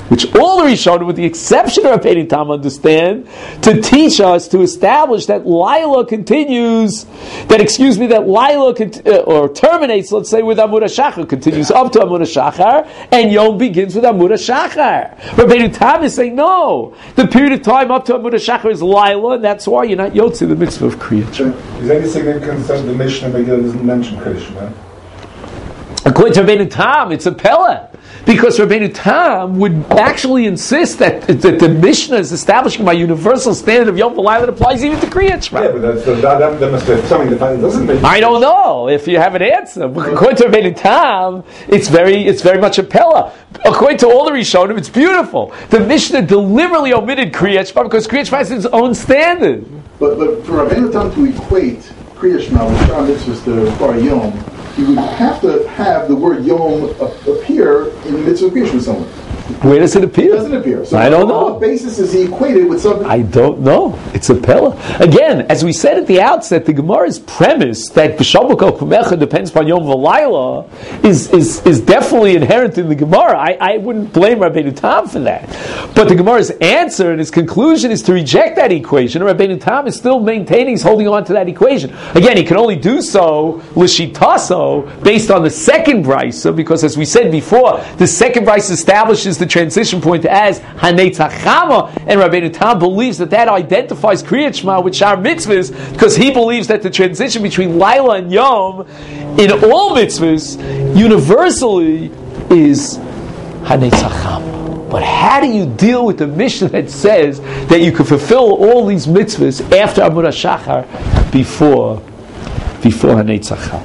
which all the Rishonim, with the exception of Rabbeinu Tam, understand to teach us, to establish that Laila continues, that Laila or terminates, let's say, with Amud HaShachar, continues up to Amud HaShachar, and Yom begins with Amud HaShachar. Rabbeinu Tam is saying, no, the period of time up to Amud HaShachar is Laila, and that's why you're not Yotze, the mitzvah of Kriyat Shema. Is there any significance that the Mishnah Megillah doesn't mention Kriyat Shema? According to Rabbeinu Tam, it's a Pella. Because Rabbeinu Tam would actually insist that the Mishnah is establishing my universal standard of Yom V'Layla that applies even to Kriyat Shema. Yeah, but that must be something that doesn't mention. I don't know if you have an answer. But according to Rabbeinu Tam, it's very much a Pella. According to all the Rishonim, it's beautiful. The Mishnah deliberately omitted Kriyat Shema because Kriyat Shema has its own standard. But for Rabbeinu Tam to equate Kriyat Shema with Shah Mitzvahs to Bar Yom, you would have to have the word Yom appear in the mitzvah of Kriyat Shema somewhere. Where does it appear? It doesn't appear. So I don't know. On what basis is he equated with something? I don't know. It's a Pella. Again, as we said at the outset, the Gemara's premise that B'Shabbat Kol Kumecha depends upon Yom V'Layla is definitely inherent in the Gemara. I wouldn't blame Rabbeinu Tam for that. But the Gemara's answer and his conclusion is to reject that equation. And Rabbeinu Tam is still maintaining, he's holding on to that equation. Again, he can only do so l'shitaso based on the second brisa, because as we said before, the second brisa establishes the transition point as Hanetzach Chama, and Rabbeinu Tam believes that identifies Kriyat Shema with Shar Mitzvahs, because he believes that the transition between Laila and Yom in all mitzvahs universally is Hanetzach Chama. But how do you deal with the Mishnah that says that you can fulfill all these mitzvahs after Amud HaShachar before Hanetzach Chama?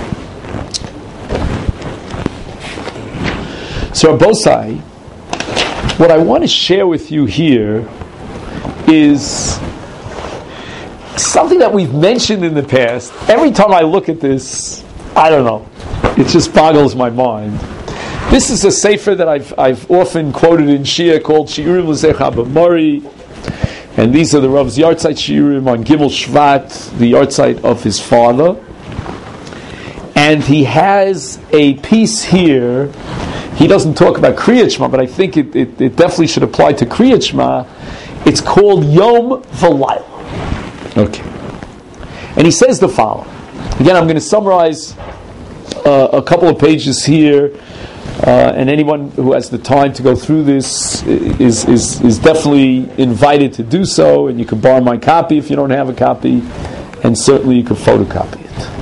So Rabbosai, what I want to share with you here is something that we've mentioned in the past. Every time I look at this, I don't know, it just boggles my mind. This is a sefer that I've often quoted in Shia called Shiurim L'Zech Abba Mori, and these are the Rav's Yartzeit Shiurim on Gimel Shvat, the Yartzeit of his father. And he has a piece here. He doesn't talk about Kriyat Shema, but I think it definitely should apply to Kriyat Shema. It's called Yom V'Layla. Okay. And he says the following. Again, I'm going to summarize a couple of pages here, and anyone who has the time to go through this is definitely invited to do so, and you can borrow my copy if you don't have a copy, and certainly you can photocopy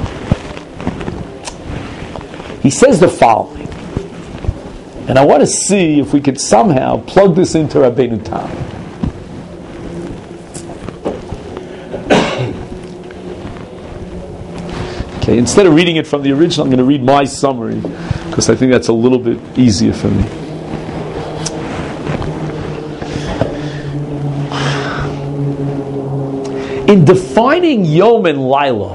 it. He says the following. And I want to see if we could somehow plug this into Rabbeinu Tam. Okay, instead of reading it from the original, I'm going to read my summary, because I think that's a little bit easier for me. In defining Yom and Laila,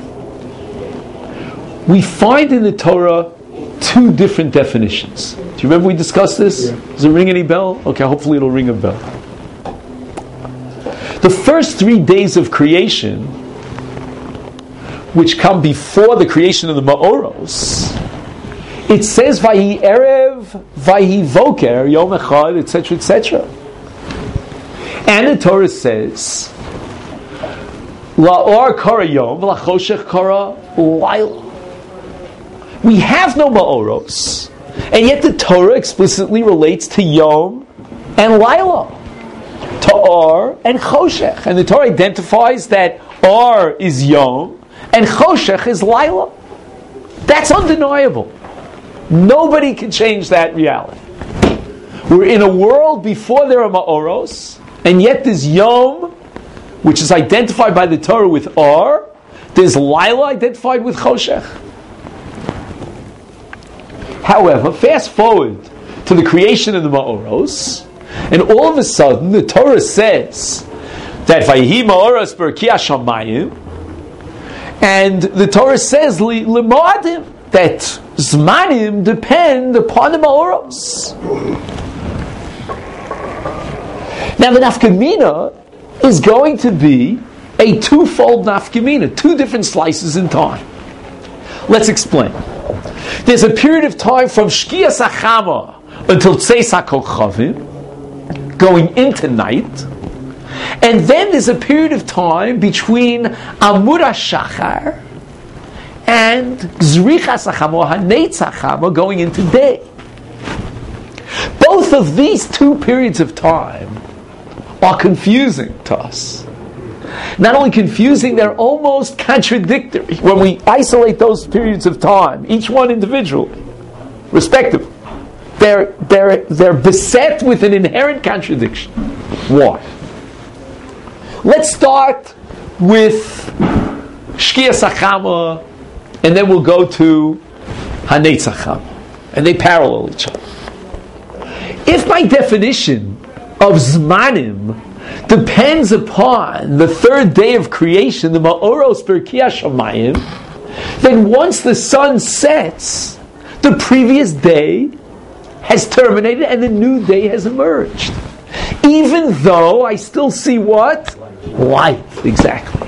we find in the Torah two different definitions. Do you remember we discussed this? Yeah. Does it ring any bell? Okay, hopefully it'll ring a bell. The first 3 days of creation, which come before the creation of the Ma'oros, it says Vayi Erev, Vayi Voker, Yom Echad, etc., etc. And the Torah says La'or Kara Yom, La'choshech Kara Laila. We have no Ma'oros, and yet the Torah explicitly relates to Yom and Laila, to Or and Choshech, and the Torah identifies that Or is Yom and Choshech is Laila. That's undeniable. Nobody can change that reality. We're in a world before there are Ma'oros, and yet there's Yom, which is identified by the Torah with Or. There's Laila identified with Choshech. However, fast forward to the creation of the Ma'oros, and all of a sudden the Torah says that Vayihi Ma'oros B'Rkiah Shamayim, and the Torah says L'Moadim, that Zmanim depend upon the Ma'oros. Now the nafkamina is going to be a twofold nafkamina, two different slices in time. Let's explain. There's a period of time from Shkias HaChama until Tzeis HaKochavim, going into night. And then there's a period of time between Amud HaShachar and Zrichas HaChama, Hanetz HaChama, going into day. Both of these two periods of time are confusing to us. Not only confusing, they're almost contradictory when we isolate those periods of time, each one individually, respectively. They're beset with an inherent contradiction. Why? Let's start with Shkias HaChama, and then we'll go to Hanetz HaChama, and they parallel each other. If my definition of Zmanim depends upon the third day of creation, the Ma'oros Berkiyah Shamayim, then once the sun sets, the previous day has terminated and the new day has emerged. Even though I still see what? Light, exactly.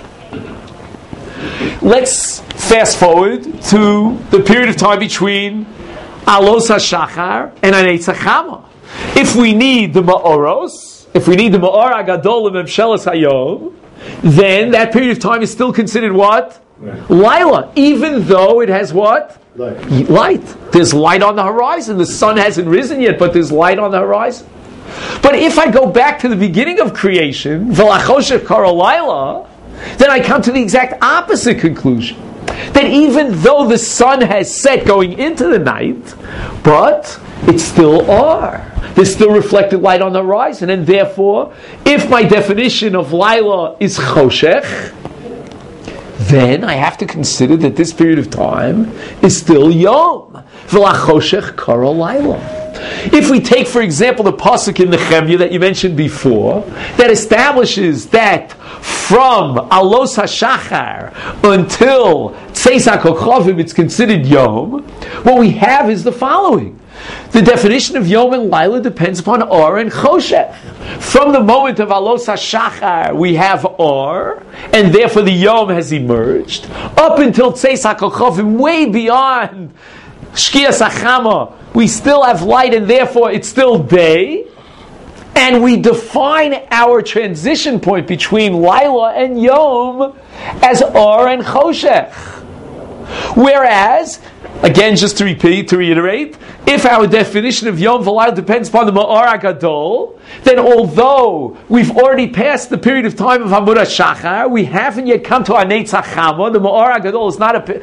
Let's fast forward to the period of time between Alos HaShachar and Hanetz HaChama. If we need the Ma'oros, if we need the Ma'or HaGadol and Memshelas Hayom, then that period of time is still considered what? Laila, even though it has what? Light. There's light on the horizon. The sun hasn't risen yet, but there's light on the horizon. But if I go back to the beginning of creation, V'lachoshech kara Laila, then I come to the exact opposite conclusion. That even though the sun has set going into the night, but it's still R. There's still reflected light on the horizon, and therefore, if my definition of Laila is Choshech, then I have to consider that this period of time is still Yom. V'lachoshech kara Laila. If we take, for example, the pasuk in Nehemiah that you mentioned before, that establishes that from Alos HaShachar until Tzeis HaKochavim it's considered Yom, what we have is the following. The definition of Yom and Laila depends upon Or and Choshech. From the moment of Alos HaShachar we have Or, and therefore the Yom has emerged, up until Tzeis HaKochavim, way beyond Shkias HaChama, we still have light and therefore it's still day, and we define our transition point between Laila and Yom as Or and Choshech. Whereas, again, just to reiterate, if our definition of Yom V'Laila depends upon the Ma'or HaGadol, then although we've already passed the period of time of Amud HaShachar, we haven't yet come to Hanetz HaChama. The Ma'or HaGadol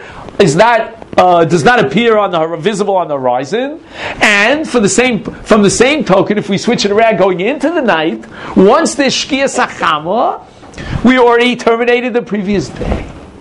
does not appear visible on the horizon. And from the same token, if we switch it around going into the night, once there's Shkias HaChama, we already terminated the previous day.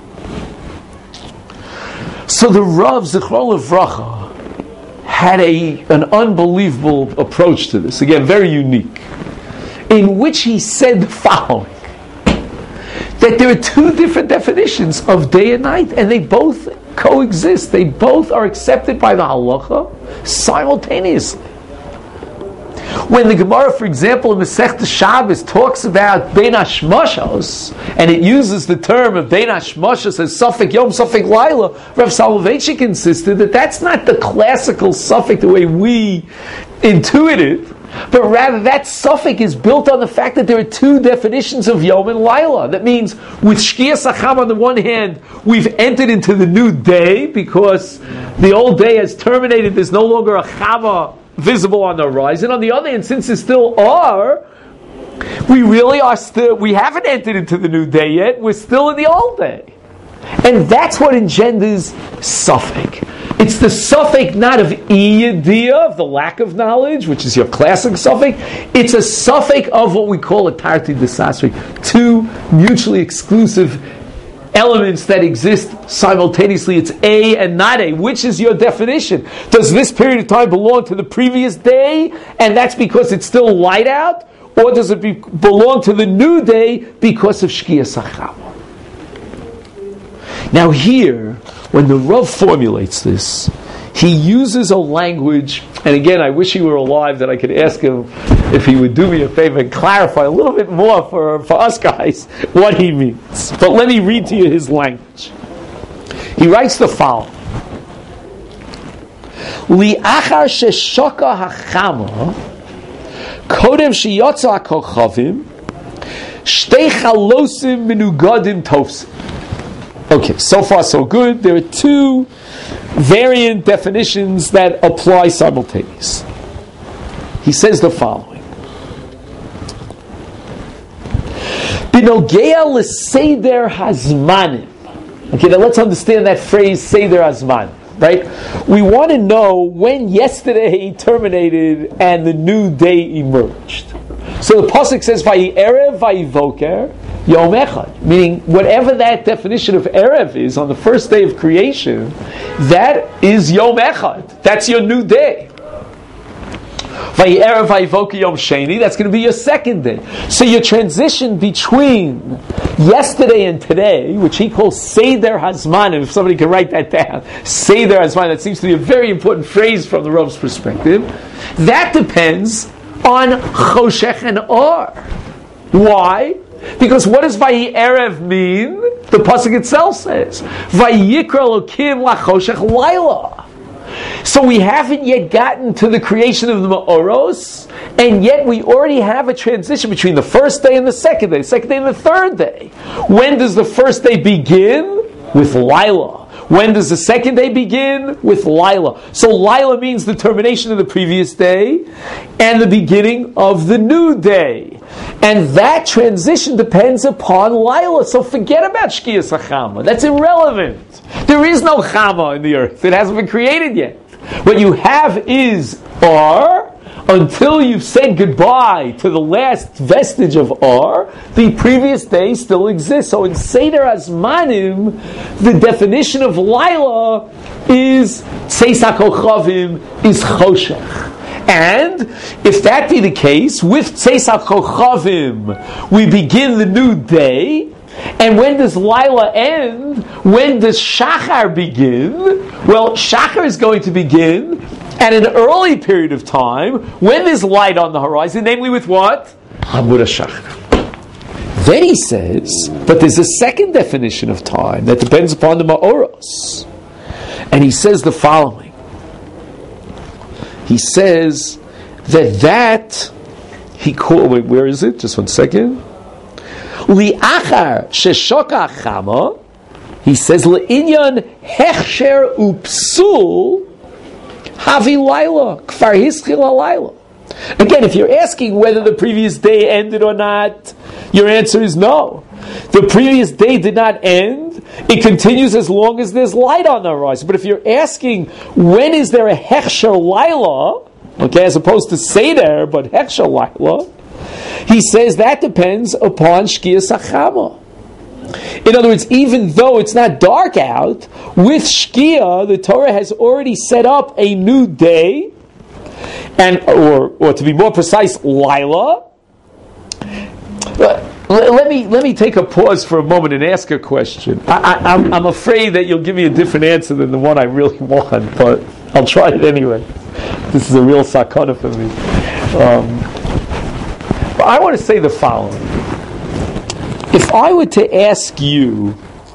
So the Rav Zichron Livracha had an unbelievable approach to this, again, very unique, in which he said the following, that there are two different definitions of day and night, and they both coexist. They both are accepted by the halacha simultaneously. When the Gemara, for example, in Masechta Shabbos talks about Bein Hashmashos, and it uses the term of Bein Hashmashos as Safek Yom, Safek Laila, Rav Soloveitchik insisted that that's not the classical Safek the way we intuit it, but rather that Safek is built on the fact that there are two definitions of Yom and Laila. That means with Shkias HaChama on the one hand, we've entered into the new day because the old day has terminated, there's no longer a Chama visible on the horizon. On the other hand, since there still are, we haven't entered into the new day yet, we're still in the old day. And that's what engenders Safek. It's the Safek not of Iyadiyah, of the lack of knowledge, which is your classic Safek. It's a Safek of what we call a Tarti Desasri, two mutually exclusive elements that exist simultaneously. It's A and not A. Which is your definition? Does this period of time belong to the previous day, and that's because it's still light out? Or does it belong to the new day because of Shkias HaChama? Now here, when the Rav formulates this, he uses a language, and again, I wish he were alive that I could ask him if he would do me a favor and clarify a little bit more for us guys what he means. But let me read to you his language. He writes the following. Li'achar sheshoka hachama, kodem sheyotza hakochavim, shtei chalosim menugadim tofsim. Okay, so far so good. There are two variant definitions that apply simultaneously. He says the following. Binogea l'seder hazmanim. Okay, now let's understand that phrase, seder hazmanim, right? We want to know when yesterday terminated and the new day emerged. So the pasuk says, "Vayerev vayivoker yom echad," meaning whatever that definition of erev is on the first day of creation, that is yom echad. That's your new day. Vayerev vayivoker yom sheni. That's going to be your second day. So your transition between yesterday and today, which he calls seder hazmanim. If somebody can write that down, seder hazmanim. That seems to be a very important phrase from the Rav's perspective. That depends on choshech and or. Why? Because what does Vayerev mean? The pasuk itself says, Vayikra Elokim lachoshech laila. So we haven't yet gotten to the creation of the Ma'oros, and yet we already have a transition between the first day and the second day and the third day. When does the first day begin? With Laila. When does the second day begin? With Laila. So Laila means the termination of the previous day and the beginning of the new day. And that transition depends upon Laila. So forget about Shkiyas HaChama. That's irrelevant. There is no Chama in the earth. It hasn't been created yet. What you have is Ar. Until you've said goodbye to the last vestige of Ar, the previous day still exists. So in Seder Hazmanim, the definition of Laila is Tzeis HaKochavim, is Choshech. And if that be the case, with Tzeis HaKochavim, we begin the new day. And when does Laila end? When does Shachar begin? Well, Shachar is going to begin at an early period of time when there's light on the horizon, namely with what? Amud HaShachar. Then he says, but there's a second definition of time that depends upon the Ma'oros. And he says the following. He says that he called, wait, where is it? Just one second. Li'achar sheshoka chama, he says, le'inyan hechsher upsul havi laila, kfar hischil halayla. Again, if you're asking whether the previous day ended or not, your answer is no. The previous day did not end. It continues as long as there's light on the horizon. But if you're asking when is there a hechsher laila, okay, as opposed to seder, but hechsher laila, he says that depends upon Shkiyas HaChama. In other words, even though it's not dark out, with Shkia, the Torah has already set up a new day, and or to be more precise, Laila. Let me take a pause for a moment and ask a question. I'm afraid that you'll give me a different answer than the one I really want, but I'll try it anyway. This is a real sakana for me. I want to say the following. If I were to ask you,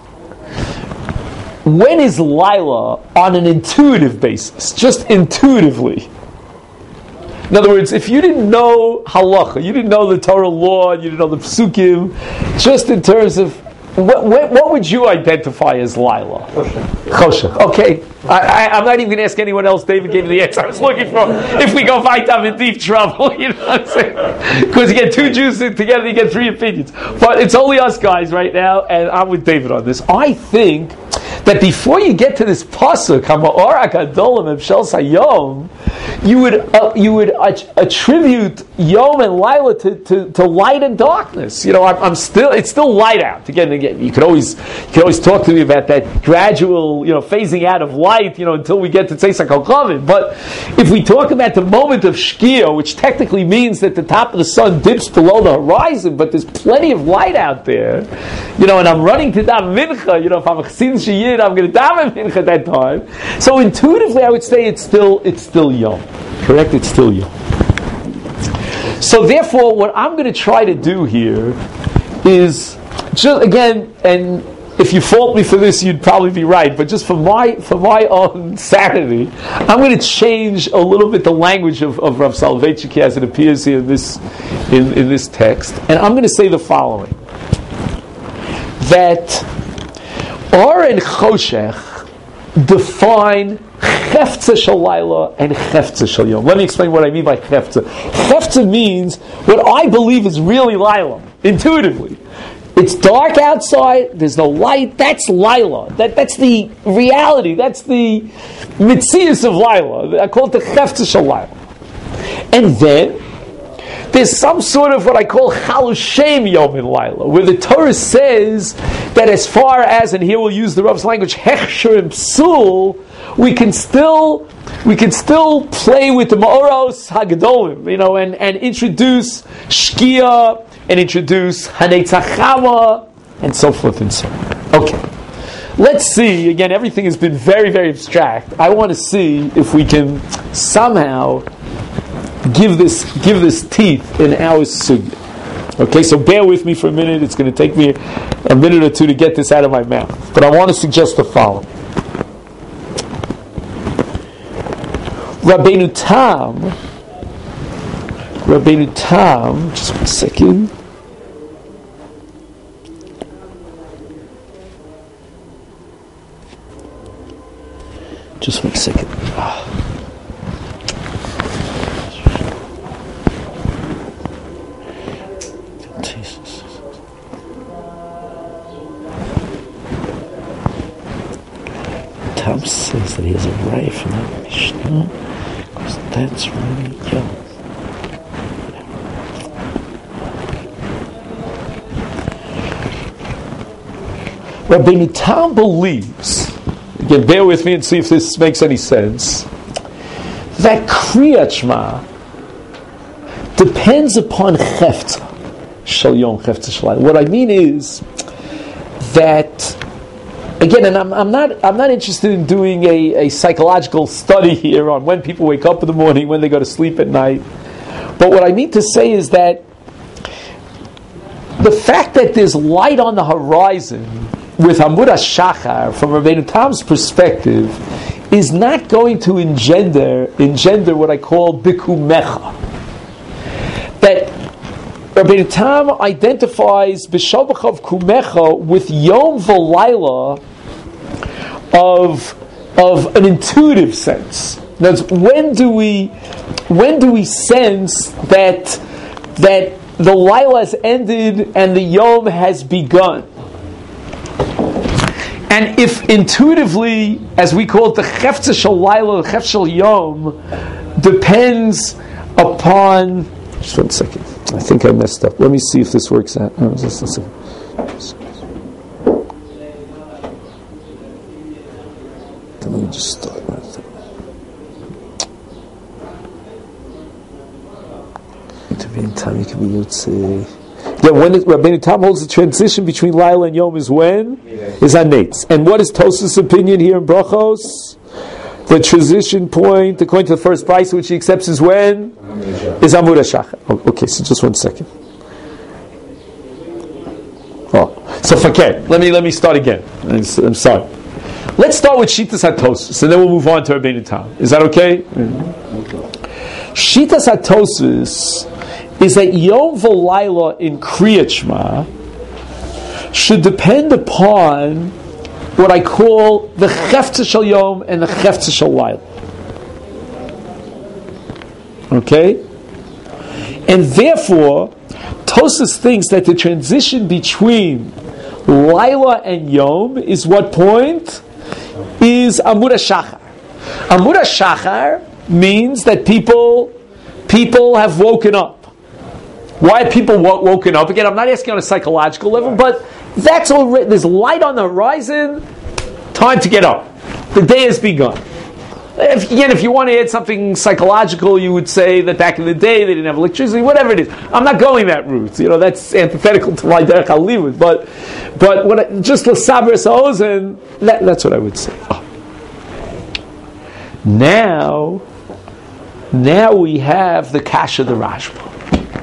when is Laila on an intuitive basis, just intuitively? In other words, if you didn't know halacha, you didn't know the Torah law, you didn't know the psukim, just in terms of, what would you identify as Laila? Choshech. Okay. I'm not even going to ask anyone else. David gave me the answer I was looking for. If we go fight, I'm in deep trouble. You know what I'm saying? Because you get two Jews together, you get three opinions. But it's only us guys right now, and I'm with David on this. I think that before you get to this pasuk, you would attribute Yom and Laila to light and darkness. You know, it's still light out. Again, you could always talk to me about that gradual, phasing out of light, until we get to Tzeis HaKochavim. But if we talk about the moment of Shkia, which technically means that the top of the sun dips below the horizon, but there's plenty of light out there, and I'm running to daven mincha, if I'm a chassid sheyid, I'm going to daven mincha at that time. So intuitively, I would say it's still Yom. Correct? It's still Yom. So therefore, what I'm going to try to do here is just again, and if you fault me for this, you'd probably be right. But just for my own sanity, I'm going to change a little bit the language of Rav Soloveitchik as it appears here in this text, and I'm going to say the following: that Or and Choshech define Chefza Shel Laila and Chefza Shel Yom. Let me explain what I mean by Chefza. Chefza means what I believe is really Laila, intuitively. It's dark outside, there's no light, that's Laila. That's the reality, that's the Mitzias of Laila. I call it the Chefza Shel Laila. And then, there's some sort of what I call Chalushem Yom in Laila, where the Torah says that as far as, and here we'll use the Rav's language, Hechsher and Psul, we can still play with the Ma'oros Hagadolim, and introduce Shkia, and introduce Hanetzachama, and so forth and so on. Okay. Let's see, again, everything has been very, very abstract. I want to see if we can somehow give this teeth in our sugya. Okay, so bear with me for a minute. It's going to take me a minute or two to get this out of my mouth. But I want to suggest the following. Rabbeinu Tam, just 1 second. Just 1 second. Tam says that he has a raya from that Mishnah, because that's really young. Rabbeinu Tam believes, again, bear with me and see if this makes any sense, that Kriyat Shema depends upon Chefza Shel Yom, Chefza Shel Laila. What I mean is that, again, and I'm not interested in doing a psychological study here on when people wake up in the morning, when they go to sleep at night. But what I mean to say is that the fact that there's light on the horizon with Amud HaShachar, from Rabbeinu Tam's perspective, is not going to engender what I call Bikumecha. That Rabbeinu Tam identifies B'Shabachav Kumecha with Yom V'Laila of an intuitive sense. In other words, when do we sense that the Laila has ended and the Yom has begun? And if intuitively, as we call it, the Chefza Shel Laila, the Chefza Shel Yom, depends upon... Just 1 second. I think I messed up. Let me see if this works out. Oh, just a second. Let me just start right there. To be in time, you can be Yotze. Yeah, when Rabbeinu Tam holds the transition between Laila and Yom is when? Is on Nates. And what is Tosafos' opinion here in Brachos? The transition point, according to the first price, which he accepts, is when? Is Amud HaShachar. Okay, so just 1 second. So forget. Let me start again. I'm sorry. Let's start with Shitas HaTosafos, and then we'll move on to Rabbeinu Tam. Is that okay? Shitas HaTosafos is that Yom V'Laila in Kriyat Shema should depend upon what I call the Chefza Shel Yom and the Chefza Shel Laila. Okay? And therefore, Tosafos thinks that the transition between Laila and Yom is what point? Is Amud HaShachar. Amud HaShachar means that people have woken up. Why have people woken up? Again, I'm not asking on a psychological level, but that's already, there's light on the horizon, time to get up. The day has begun. If you want to add something psychological, you would say that back in the day they didn't have electricity, whatever it is. I'm not going that route. That's antithetical to my derech halivud. But just l'saber sa'ozen, that's what I would say. Oh. Now we have the kasha the Rashba.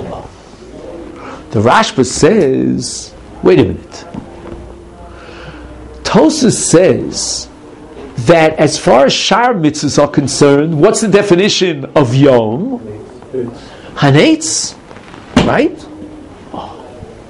The Rashba says, wait a minute. Tosas says that as far as Shar mitzvahs are concerned, what's the definition of Yom? Hanetz, right? Oh.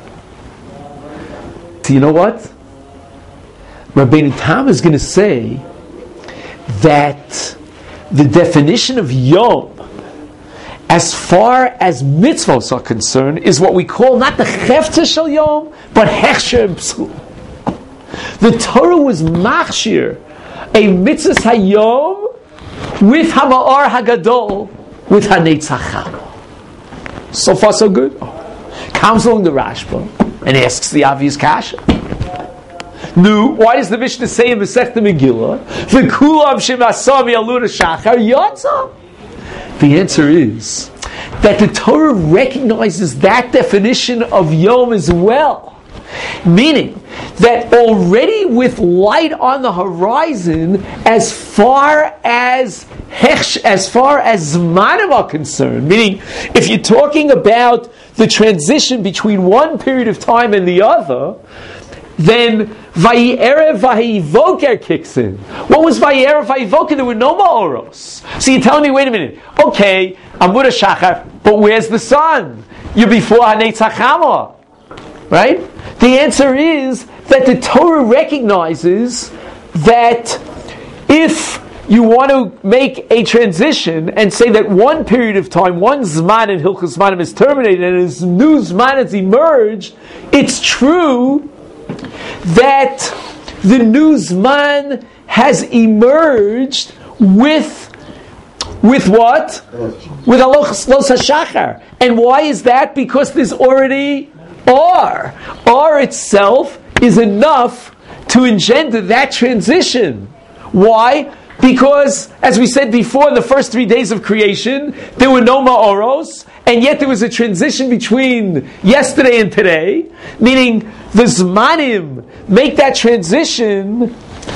Do you know what? Rabbeinu Tam is going to say that the definition of Yom, as far as mitzvahs are concerned, is what we call not the Chefta Shel Yom, but Hechsher Psul. The Torah was machshir a mitzvah hayom with Hama'ar Hagadol, with Hanetz HaChama. So far, so good. Comes along the Rashba and asks the obvious kasha. No, why does the Mishnah say in Masechta Megillah, "V'kulam shemasami alur shachar yotza"? The answer is that the Torah recognizes that definition of Yom as well. Meaning that already with light on the horizon, as far as Zmanim are concerned, meaning if you're talking about the transition between one period of time and the other, then Vayerev Vayivoker kicks in. What was Vayerev Vayivoker? There were no Ma'oros. So you're telling me, wait a minute, okay, Amud HaShachar, but where's the sun? You're before Hanetz HaChama, right? The answer is that the Torah recognizes that if you want to make a transition and say that one period of time, one Zman in Hilchos Zmanim is terminated and a new Zman has emerged, it's true that the new Zman has emerged with what? With Alochos HaShachar. And why is that? Because there's already R. R itself is enough to engender that transition. Why? Because, as we said before, the first 3 days of creation, there were no Ma'oros, and yet there was a transition between yesterday and today, meaning the Zmanim make that transition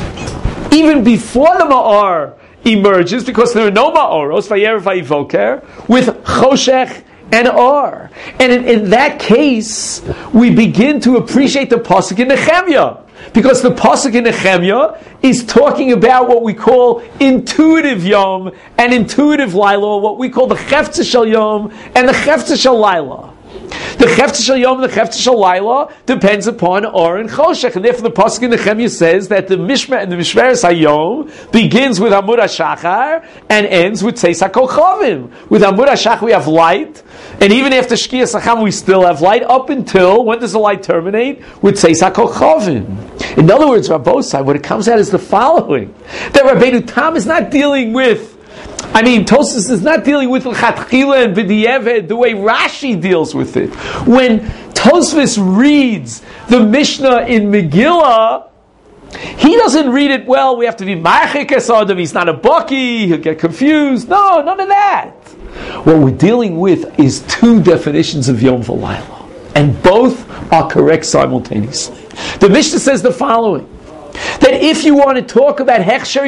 even before the Ma'or emerges, because there are no Ma'oros, Vayerev Vayivoker, with Choshech and Or. And in that case, we begin to appreciate the Pasuk in Nehemiah. Because the Pasuk in Nehemiah is talking about what we call intuitive Yom and intuitive Laila, what we call the Chefta Shel Yom and the Chefta Shel Laila. The Chefta Shel Yom and the Chefta Shel Laila depends upon Or and Choshech, and therefore the Pasuk in Nehemiah says that the Mishmer and the Mishmeres Hayom begins with Amud HaShachar and ends with Tzeis HaKochavim. With Amud HaShachar we have light, and even after Shkias HaCham we still have light up until, when does the light terminate? With Tzeis HaKochavim. In other words, Rabbosai, what it comes out is the following: that Rabbeinu Tam is not dealing with, Tosfos is not dealing with L'chatchila and B'di'eved the way Rashi deals with it. When Tosfos reads the Mishnah in Megillah, he doesn't read it, well, we have to be Ma'achik es Adam, he's not a Baki, he'll get confused. No, none of that. What we're dealing with is two definitions of Yom V'Layla, and both are correct simultaneously. The Mishnah says the following: that if you want to talk about Hechsher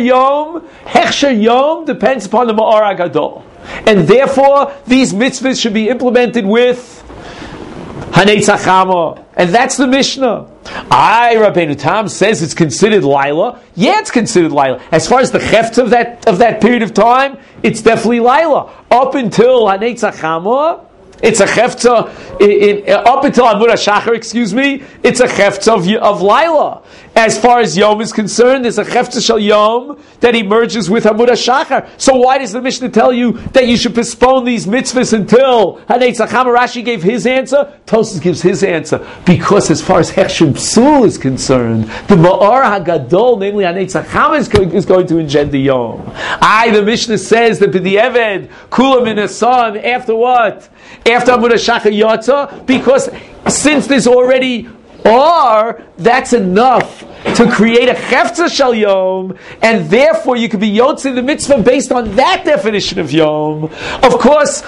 Yom depends upon the Ma'or HaGadol. And therefore, these mitzvahs should be implemented with Hanetz HaChama. And that's the Mishnah. Rabbeinu Tam says it's considered Laila. Yeah, it's considered Laila. As far as the Cheft of that period of time, it's definitely Laila. Up until Hanetz HaChama, it's a chefta, up until Amud HaShachar, it's a chefta of Laila. As far as Yom is concerned, there's a chefta shel Yom that emerges with Amud HaShachar. So why does the Mishnah tell you that you should postpone these mitzvahs until Hanetz HaChama? Rashi gave his answer, Tosfos gives his answer. Because as far as Hechsher Psul is concerned, the Ma'or HaGadol, namely Hanetz HaChama, is going to engender Yom. The Mishnah says that B'di'eved, Kulam in Asan, after what? After Amud HaShachar Yotza, because since there's already R, that's enough to create a Chefta Shel Yom, and therefore you could be Yotze in the mitzvah based on that definition of Yom. Of course,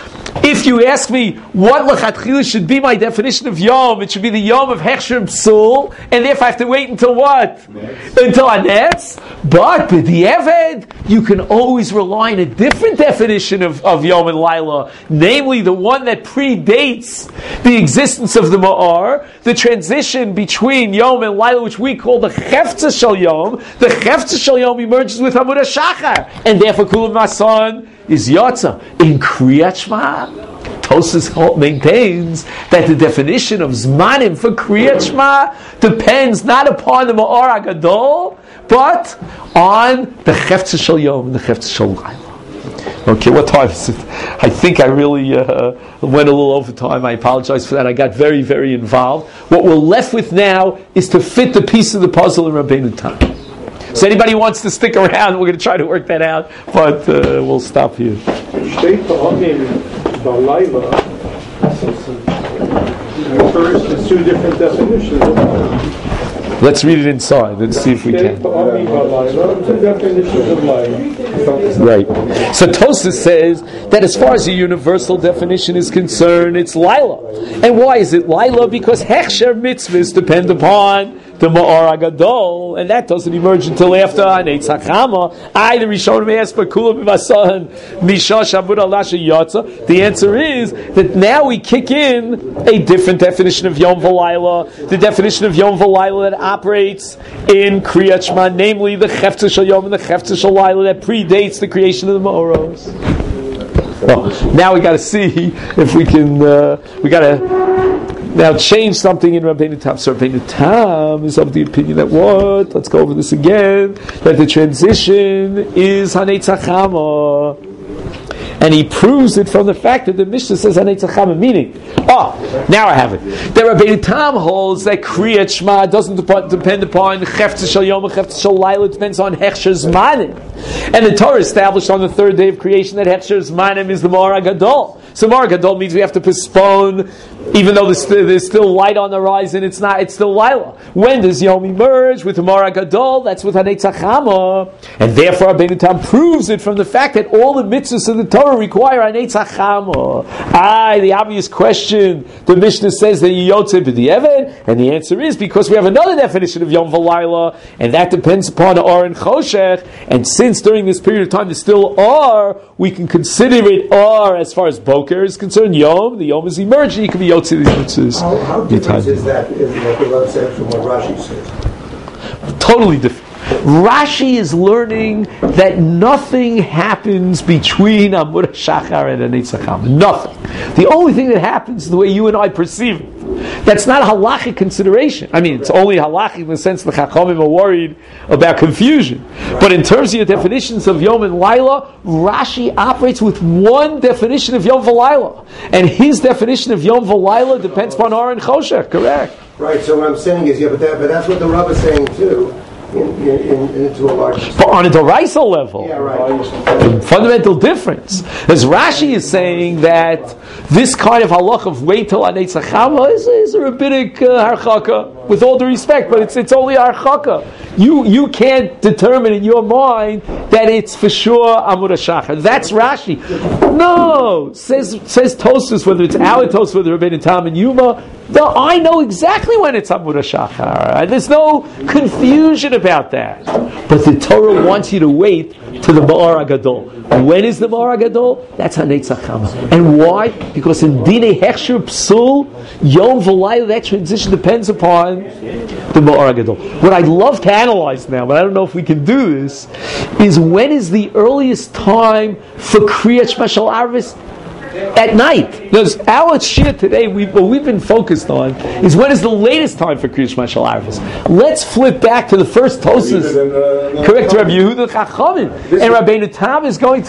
If you ask me what lechatchila should be my definition of Yom, it should be the Yom of Hechsher Psul, and therefore I have to wait until what? Until Anetz. But b'di'eved, you can always rely on a different definition of Yom and Laila, namely the one that predates the existence of the Ma'ar, the transition between Yom and Laila, which we call the Chefza Shel Yom. The Chefza Shel Yom emerges with Amud HaShachar, and therefore Kulam Masan is Yotza. In Kriyat Shema, Tosas maintains that the definition of Zmanim for Kriyat Shema depends not upon the Ma'ar HaGadol, but on the Chefza Shel Yom and the Chefza Shel Laila. Okay, what time is it? I think I really went a little over time. I apologize for that. I got very, very involved. What we're left with now is to fit the piece of the puzzle in Rabbeinu Tam. So anybody who wants to stick around, we're going to try to work that out, but we'll stop here. Refers to two different definitions. Let's read it inside and see if we can. Right. So Tosas says that as far as the universal definition is concerned, it's Laila. And why is it Laila? Because Hechsher mitzvahs depend upon the Ma'ar HaGadol, and that doesn't emerge until after Anetz HaChama. The Rishonim asked, but Kula b'Masan Misha Shabud Alasha Yatza. The answer is that now we kick in a different definition of Yom V'Laila, the definition of Yom V'Laila that operates in Kriyat Shema, namely the Chefza Shel Yom and the Chefza Shel Laila that predates the creation of the Ma'oros. Well, now we got to see if we can. We got to now change something in Rabbeinu Tam. So Rabbeinu Tam is of the opinion that what? Let's go over this again. That the transition is Hanetz HaChama. And he proves it from the fact that the Mishnah says Hanetz HaChama, meaning, now I have it. That Rabbeinu Tam holds that Kriyat Shema doesn't depend upon Chefza Shel Yom and Chefza Shel Laila, it depends on Hechsher Zmanim. And the Torah established on the third day of creation that Hechsher Zmanim is the Ma'ar HaGadol. So Ma'ar HaGadol means we have to postpone, even though there's still light on the horizon, it's still Laila. When does Yom emerge? With the Ma'ar HaGadol, that's with Hanetz HaChama. And therefore Rabbeinu Tam proves it from the fact that all the mitzvahs of the Torah require Hanetz HaChama. The obvious question, the Mishnah says that Yotze b'di'eved, and the answer is because we have another definition of Yom V'Laila, and that depends upon Or and Choshech, and since during this period of time there still are, we can consider it Or as far as Boker is concerned, Yom, the Yom is emerging, it can be Yotze these How different is that what the Rav said from what Rashi says? Totally different. Rashi is learning that nothing happens between Amud HaShachar and Hanetz HaChama. Nothing. The only thing that happens is the way you and I perceive it. That's not a halachic consideration. I mean, it's only halachic in the sense the Chachamim are worried about confusion. But in terms of your definitions of Yom and Laila, Rashi operates with one definition of Yom V'Laila. And his definition of Yom V'Laila depends upon Or and Choshech, correct? Right, so what I'm saying is, but that's what the Rav is saying too. Into a large extent. But on a Doraisa level, yeah, right. Fundamental difference. As Rashi is saying that this kind of halach of wait till Hanetz HaChama is a rabbinic harchaka, with all due respect, but it's only harchaka. You can't determine in your mind that it's for sure Amud HaShachar. That's Rashi. No, says Tosfos, whether it's our Tosfos, whether Rabbeinu Tam and Yuma, no, I know exactly when it's Amud HaShachar. There's no confusion about that. But the Torah wants you to wait to the Ma'ar HaGadol. When is the Ma'ar HaGadol? That's Hanetz HaChama. And why? Because in Dinei Hechsher Psul, Yom V'Laila, that transition depends upon the Ma'ar HaGadol. What I'd love to analyze now, but I don't know if we can do this, is when is the earliest time for Kriyat Shema Shel Arvis? At night. Because our shir today, what we've been focused on is when is the latest time for Kriyat Shema Shel Arvis. Let's flip back to the first Tosas. Correct, Rabbi Yehuda Chachamim. And Rabbeinu Tam is going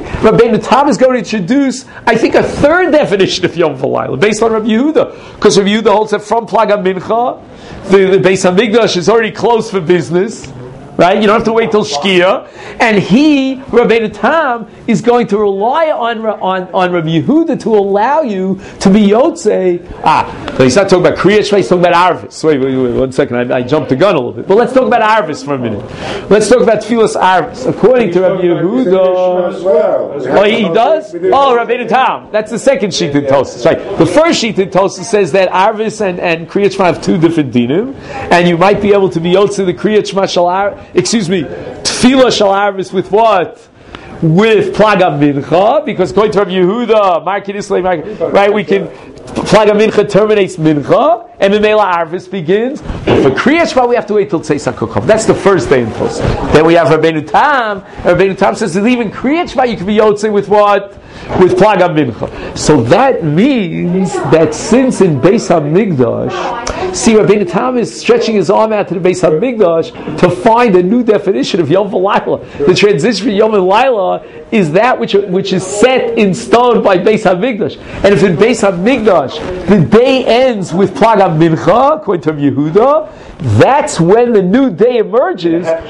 to introduce, I think, a third definition of Yom V'Laila based on Rabbi Yehuda. Because Rabbi Yehuda holds that from Plag HaMincha, the Beis HaMikdash is already closed for business. Right? You don't have to wait till Shkia. And he, Rabbeinu Tam, is going to rely on Rabbi Yehuda to allow you to be Yotzei. But he's not talking about Kriya Shema, he's talking about Arvis. Wait, 1 second, I jumped the gun a little bit. But let's talk about Arvis for a minute. Let's talk about Tfilas Arvis. According to Rabbi Yehuda... Oh, he does? Oh, Rabbeinu Tam. That's the second sheet in Tosas. Right. The first sheet in Tosas says that Arvis and Kriya Shema have two different dinim, and you might be able to be Yotzei the Kriya Shema Shal Arvis. Tefillah shall Arvis with what? With Plaga Mincha, because according to Rabbi Yehuda, right, we can Plaga Mincha terminates Mincha, and Memela Arvis begins. But for Kriya Shema, we have to wait till Tzeis HaKokom. That's the first day in Tosas. Then we have Rabbeinu Tam. Rabbeinu Tam says that even Kriya Shema you can be Yotzei with what? With Plaga Mincha. So that means that since in Beis HaMikdash, see, Rabbeinu Tam is stretching his arm out to the Beis HaMikdash to find a new definition of Yom V'Layla. The transition from Yom V'Layla is that which is set in stone by Beis HaMikdash. And if in Beis HaMikdash the day ends with Plaga Mincha, according to Yehuda, that's when the new day emerges. In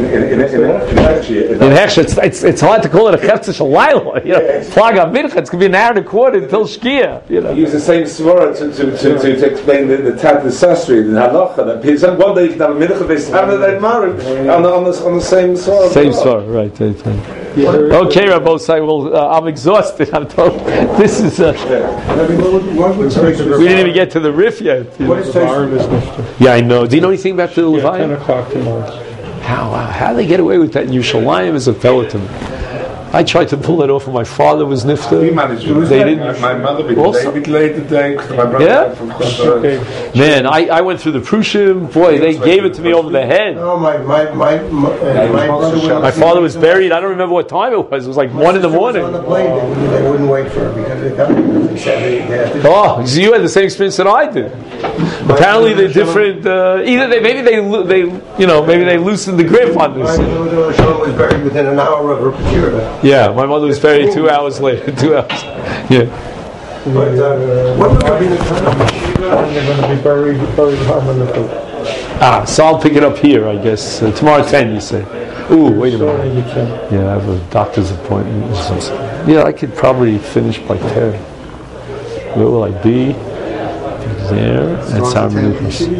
Hechsher, it's hard to call it a Cheftzah Shalayla. Plaga Mincha, it's going to be an hour and a quarter until Shkia. Use the same svara to explain the Tat Sasri, the Halacha. That one day you can have a mincha based on that marriage on the same svara. Same svara, right. Okay, Rabbosai, I'm exhausted. I'm told this is. We didn't even get to the riff yet. Yeah, I know. Do you know anything about the Levayim? 10 o'clock tomorrow. How do they get away with that in Yerushalayim as a peloton? I tried to pull it off when my father was nifta. We managed it. They didn't. My mother became a bit late today because my brother from Man, I went through the Prushim. Boy, they gave it to me over the head. No, my brother. My father was buried. I don't remember what time it was. It was like 1 in the morning. On the plane, they wouldn't wait for her because they said they had to. Oh, so you had the same experience that I did. Apparently, they're different. Either maybe they loosened the grip on this. My mother was buried within an hour of her patura. Yeah, my mother was buried 2 hours later. 2 hours. Yeah. But what would be the time? They're going to be buried So I'll pick it up here, I guess. Tomorrow 10, you say. Ooh, wait a minute. Yeah, I have a doctor's appointment. Yeah, I could probably finish by 10. Where will I be? There. That's how many.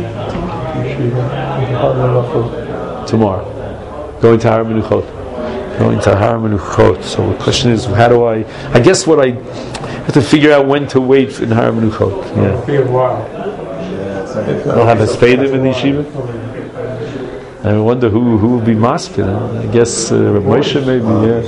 Tomorrow. Going to Har Menuchot. Going to Har Menuchot. So the question is, how do I guess what I have to figure out when to wait in Har Menuchot. Yeah. It'll be a while. They'll have a spadim in the yeshiva. I wonder who will be maspid. I guess Reb Moshe maybe. Yeah.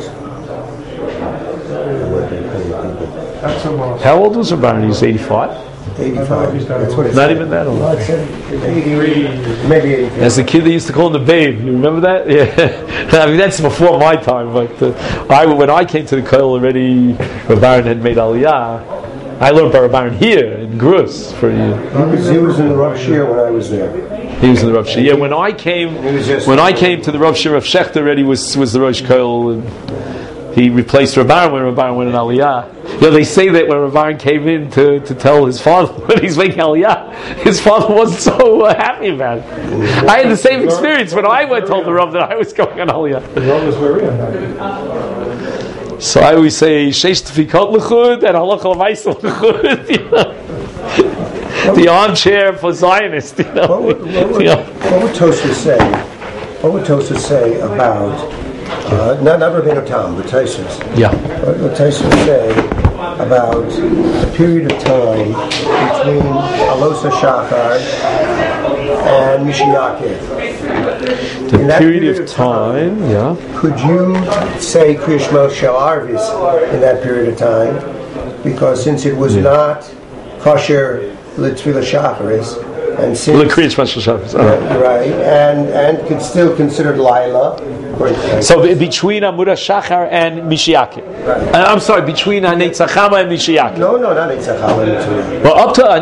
How old was Reb Baron? He was 85. 85. That's what Not even that old. 83, maybe 83. As a kid, they used to call him the babe. You remember that? Yeah. I mean, that's before my time. But when I came to the Koil already, Reb Baron had made Aliyah. I learned by Reb Baron here in Grus for a year. He was in the Rav Shir when I was there. He was in the Rav Shir. Yeah, when I came to the Rav Shir, Rav Shechter already was the Rosh Koil. And he replaced Reb Baron when Reb Baron went in Aliyah. They say that when Reb Baron came in to tell his father when he's making Aliyah, his father wasn't so happy about it. I had the same experience when I told the Rav that I was going on Aliyah. The Rav was very unhappy. So I always say, Sheish Tfikot L'chud and Halach L'maisa L'chud. The armchair for Zionists. What would Tosfos say? What would Tosfos say about not Rabbeinu Tam, but Tosfos? Yeah. What would Tosfos say about the period of time between Alos HaShachar and Mishiakir? The period of time, yeah. Could you say Kriya Shema Shel Arvis in that period of time? Because since it was not kosher L'Tfilah Shacharis, and since L'Kriyat Shema Shel Shacharis, right, and still considered Laila. So between Amud HaShachar and Mishiakir. Right. I'm sorry, between Hanetz Chama and Mishiakir. No, not Hanetz Chama. Well, up to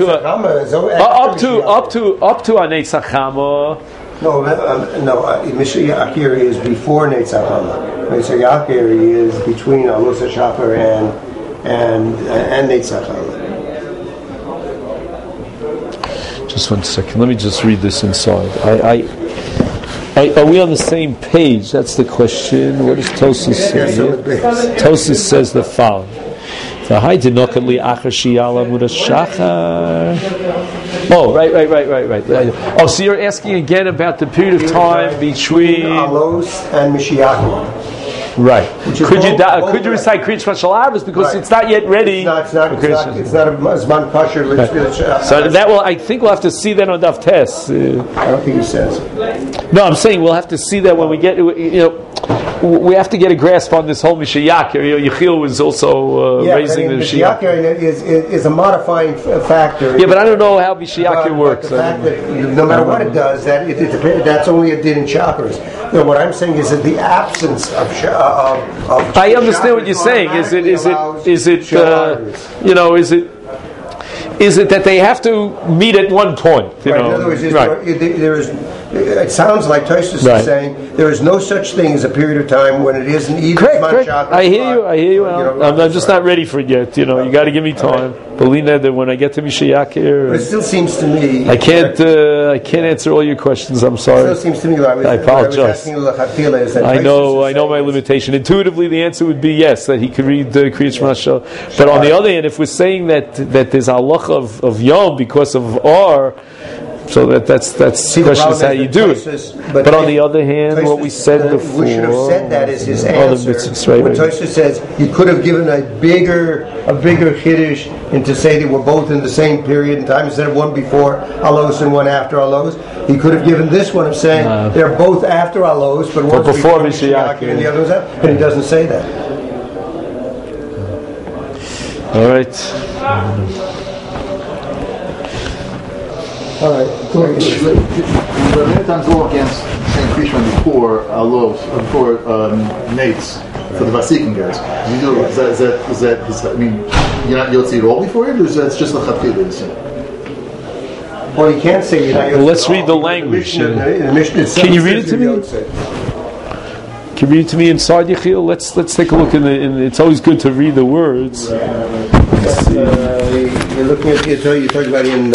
Hanetz Chama. No, Mishiakir is before Netz HaChama. Mishiakir is between Alos HaShachar and Netz HaChama. Are we on the same page? That's the question. What does Tosfos say here? Tosfos says the following. Oh, right. Oh, so you're asking again about the period of time between Alos and Mashiach. Right. Could you recite Kriyat Shema Shel Arvis because it's not yet ready? It's not a Zman Kasher. So that will. I think we'll have to see that on Daf Tes. I don't think he says. No, I'm saying we'll have to see that when we get. We have to get a grasp on this whole Mishayak. Yechiel was also raising the Mishayak. Is a modifying factor. Yeah, but I don't know how Mishayak works. The fact that no matter what it does, that's only a din in chakras. What I'm saying is that the absence of I understand what you're saying. Is it that they have to meet at one point? In other words, it sounds like Tosfos is saying there is no such thing as a period of time when it isn't either. Correct. I hear you. I'm just not ready for it yet. You got to give me time. Believe that when I get to Mishayak here, it still seems to me I can't answer all your questions. I'm sorry. It still seems to me. I apologize. I know my limitation. Intuitively, the answer would be yes, that he could read the Kriyat Shema Shel. But on the other hand, if we're saying that there's halacha of Yom because of R. So that's the question is how you do it. But on the other hand, what we said before, we should have said that as his answer. When Tosfos says you could have given a bigger chiddush and to say they were both in the same period in time instead of one before Alos and one after Alos. He could have given this one of saying they're both after Alos, but one's before Mishayak and the other was after. And he doesn't say that. All right. All right. The many times go against Saint Krishma before Nates for the Vasikin guys. Is that? I mean, you'll see it all before it, or is that just the Chatchila? Well, you can't say let's read the language. The Mishnah itself. Can you read it to me? Can you read it to me inside Yechiel? Let's take a look in the. It's always good to read the words. You're looking at you're talking about in